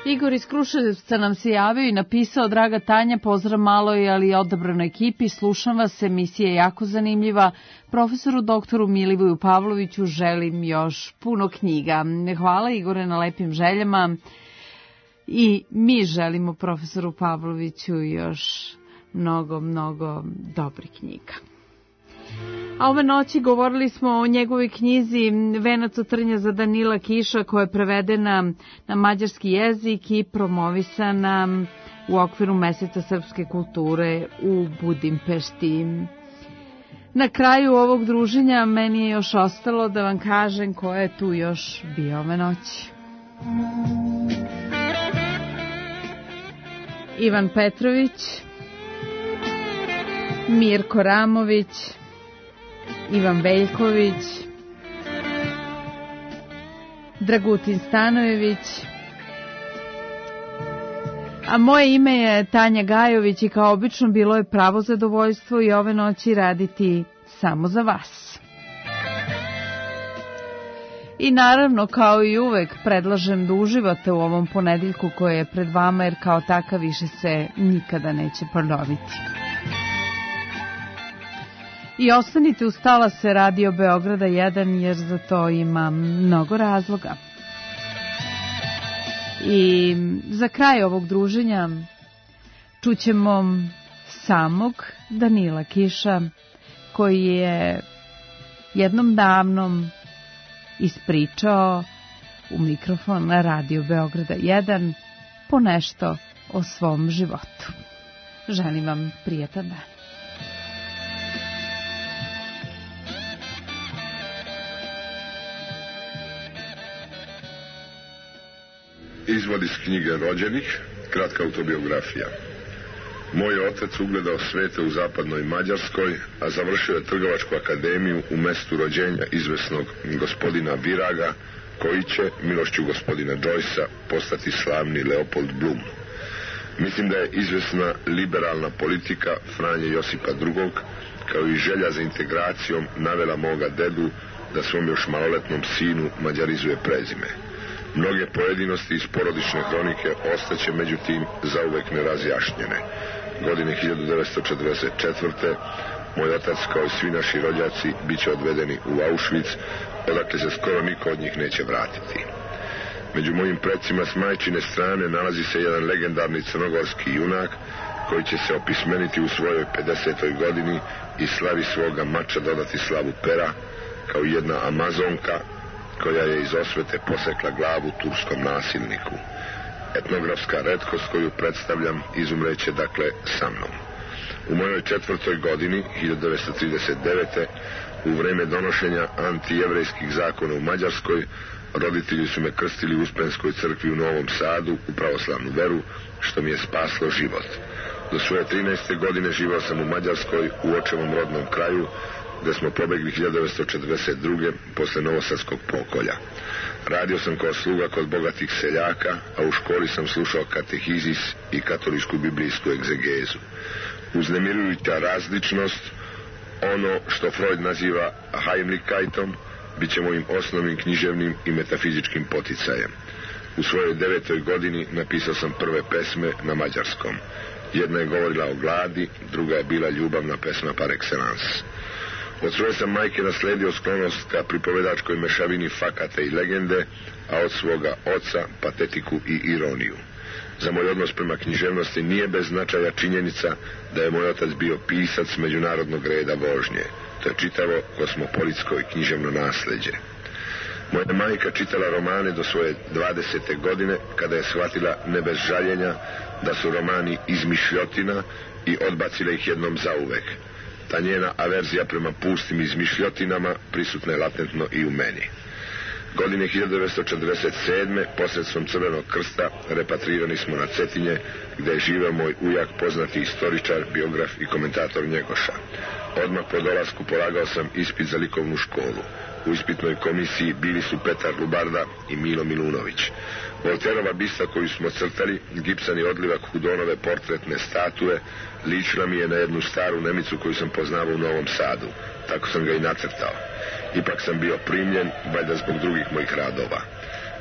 Igor iz Kruševca nam se javio i napisao: draga Tanja, pozdrav maloj, ali odabranoj ekipi, slušam vas, emisija je jako zanimljiva. Profesoru doktoru Milivoju Pavloviću želim još puno knjiga. Hvala Igore na lepim željama i mi želimo profesoru Pavloviću još mnogo, mnogo dobrih knjiga. A ove noći govorili smo o njegovoj knjizi Venac od trnja za Danila Kiša, koja je prevedena na mađarski jezik i promovisana u okviru Meseca srpske kulture u Budimpešti. Na kraju ovog druženja meni je još ostalo da vam kažem ko je tu još bio ove noći. Ivan Petrović, Mirko Ramović, Ivan Veljković, Dragutin Stanojević, a moje ime je Tanja Gajović i kao obično bilo je pravo zadovoljstvo i ove noći raditi samo za vas. I naravno, kao i uvek, predlažem da uživate u ovom ponedeljku koji je pred vama, jer kao takav više se nikada neće ponoviti. I ostanite uz talase Radio Beograda jedan, jer za to ima mnogo razloga. I za kraj ovog druženja čućemo samog Danila Kiša, koji je jednom davnom ispričao u mikrofon na Radio Beograda jedan ponešto o svom životu. Želim vam prijatan dan. Izvod iz knjige Rođenih, kratka autobiografija. Moj otac ugledao svete u zapadnoj Mađarskoj, a završio je trgovačku akademiju u mestu rođenja izvesnog gospodina Viraga, koji će, milošću gospodina Joycea, postati slavni Leopold Bloom. Mislim da je izvesna liberalna politika Franje Josipa drugog, kao i želja za integracijom, navela moga dedu da svom još maloletnom sinu mađarizuje prezime. Mnoge pojedinosti iz porodične hronike ostaće međutim zauvek nerazjašnjene. Godine hiljadu devetsto četrdeset četvrte moj otac, kao i svi naši rođaci, bit će odvedeni u Auschwitz, odakle se skoro niko od njih neće vratiti. Među mojim predsima s majčine strane nalazi se jedan legendarni crnogorski junak koji će se opismeniti u svojoj pedesetoj godini i slavi svoga mača dodati slavu pera, kao jedna Amazonka koja je iz osvete posekla glavu turskom nasilniku. Etnografska retkost koju predstavljam izumreće dakle sa mnom. U mojoj četvrtoj godini, hiljadu devetsto trideset devete. u vreme donošenja antijevrejskih zakona u Mađarskoj, roditelji su me krstili u Uspenskoj crkvi u Novom Sadu u pravoslavnu veru, što mi je spaslo život. Do svoje trinaeste godine živao sam u Mađarskoj, u očevom rodnom kraju, gde smo pobegli hiljadu devetsto četrdeset druge. posle Novosadskog pokolja. Radio sam kao sluga kod bogatih seljaka, a u školi sam slušao katehizis i katoličku biblijsku egzegezu. Uznemirujuća različnost, ono što Freud naziva Heimlichkeitom, bit će mojim osnovnim književnim i metafizičkim poticajem. U svojoj devetoj godini napisao sam prve pesme na mađarskom. Jedna je govorila o gladi, druga je bila ljubavna pesma par excellence. Od svoje sam majke nasledio sklonost ka pripovedačkoj mešavini fakata i legende, a od svoga oca patetiku i ironiju. Za moj odnos prema književnosti nije bez značaja činjenica da je moj otac bio pisac međunarodnog reda vožnje. To je čitavo kosmopolitsko i književno nasleđe. Moja majka čitala romane do svoje dvadesete godine, kada je shvatila ne bez žaljenja da su romani izmišljotina i odbacila ih jednom zauvek. Ta njena averzija prema pustim izmišljotinama prisutna je latentno i u meni. Godine hiljadu devetsto četrdeset sedme. posredstvom Crvenog krsta repatrirani smo na Cetinje, gde je živeo moj ujak, poznati istoričar, biograf i komentator Njegoša. Odmah po dolasku polagao sam ispit za likovnu školu. U ispitnoj komisiji bili su Petar Lubarda i Milo Milunović. Volterova bista koju smo crtali, gipsani odlivak Hudonove portretne statue, ličila mi je na jednu staru Nemicu koju sam poznavao u Novom Sadu. Tako sam ga i nacrtao. Ipak sam bio primljen, valjda zbog drugih mojih radova.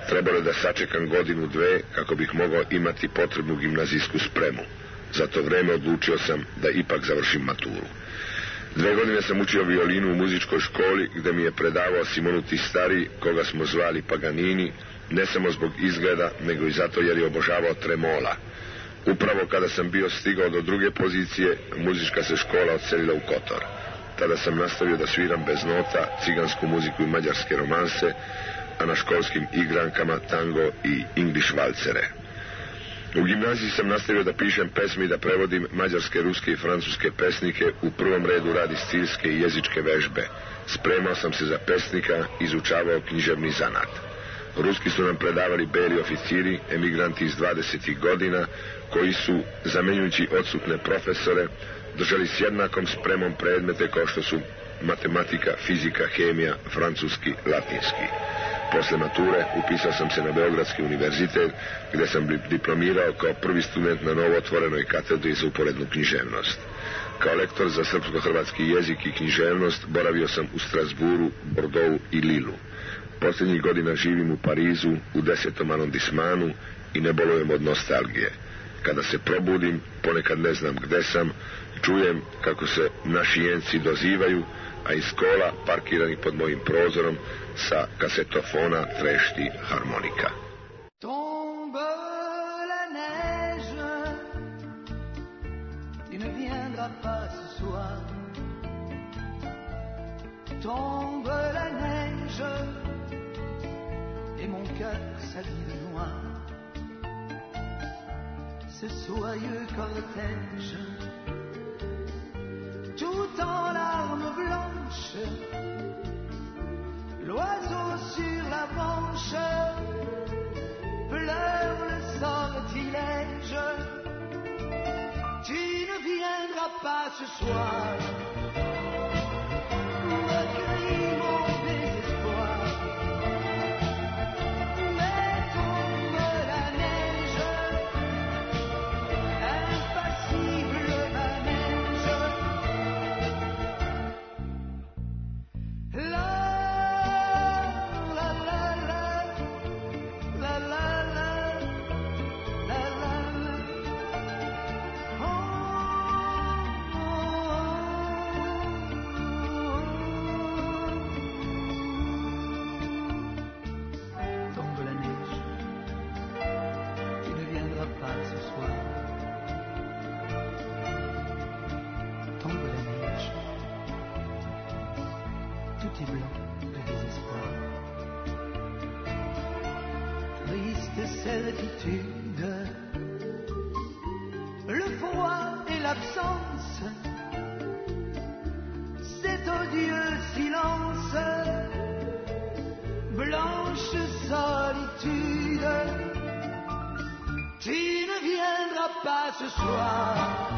Trebalo je da sačekam godinu, dve, kako bih mogao imati potrebnu gimnazijsku spremu. Za to vreme odlučio sam da ipak završim maturu. Dve godine sam učio violinu u muzičkoj školi, gde mi je predavao Simonuti Stari, koga smo zvali Paganini, ne samo zbog izgleda, nego i zato jer je obožavao tremola. Upravo kada sam bio stigao do druge pozicije, muzička se škola odselila u Kotor. Tada sam nastavio da sviram bez nota, cigansku muziku i mađarske romanse, a na školskim igrankama tango i English valcere. U gimnaziji sam nastavio da pišem pesme i da prevodim mađarske, ruske i francuske pesnike, u prvom redu radi stilske i jezičke vežbe. Spremao sam se za pesnika, izučavao književni zanat. Ruski su nam predavali beli oficiri, emigranti iz dvadesetih godina, koji su, zamenjujući odsutne profesore, držali s jednakom spremom predmete kao što su matematika, fizika, hemija, francuski, latinski. Posle mature upisao sam se na Beogradski univerzitet, gde sam diplomirao kao prvi student na novootvorenoj katedri za uporednu književnost. Kao lektor za srpsko-hrvatski jezik i književnost boravio sam u Strasburu, Bordeauxu i Lilu. Posljednjih godina živim u Parizu, u desetom arondismanu i ne bolujem od nostalgije. Kada se probudim, ponekad ne znam gde sam, čujem kako se naši jenci dozivaju, a iz kola, parkirani pod mojim prozorom, sa kasetofona trešti harmonika. Tombe la neige, tu ne viendras pas ce soir. Tombe la neige, et mon cœur s'habille de noir. Ce soyeux cortège, tout en larmes blanches, l'oiseau sur la branche pleure le sortilège. Tu ne viendras pas ce soir, recueillir mon désespoir. Mais tombe la neige, impassible manège. La certitude, le froid et l'absence, cet odieux silence, blanche solitude. Tu ne viendras pas ce soir.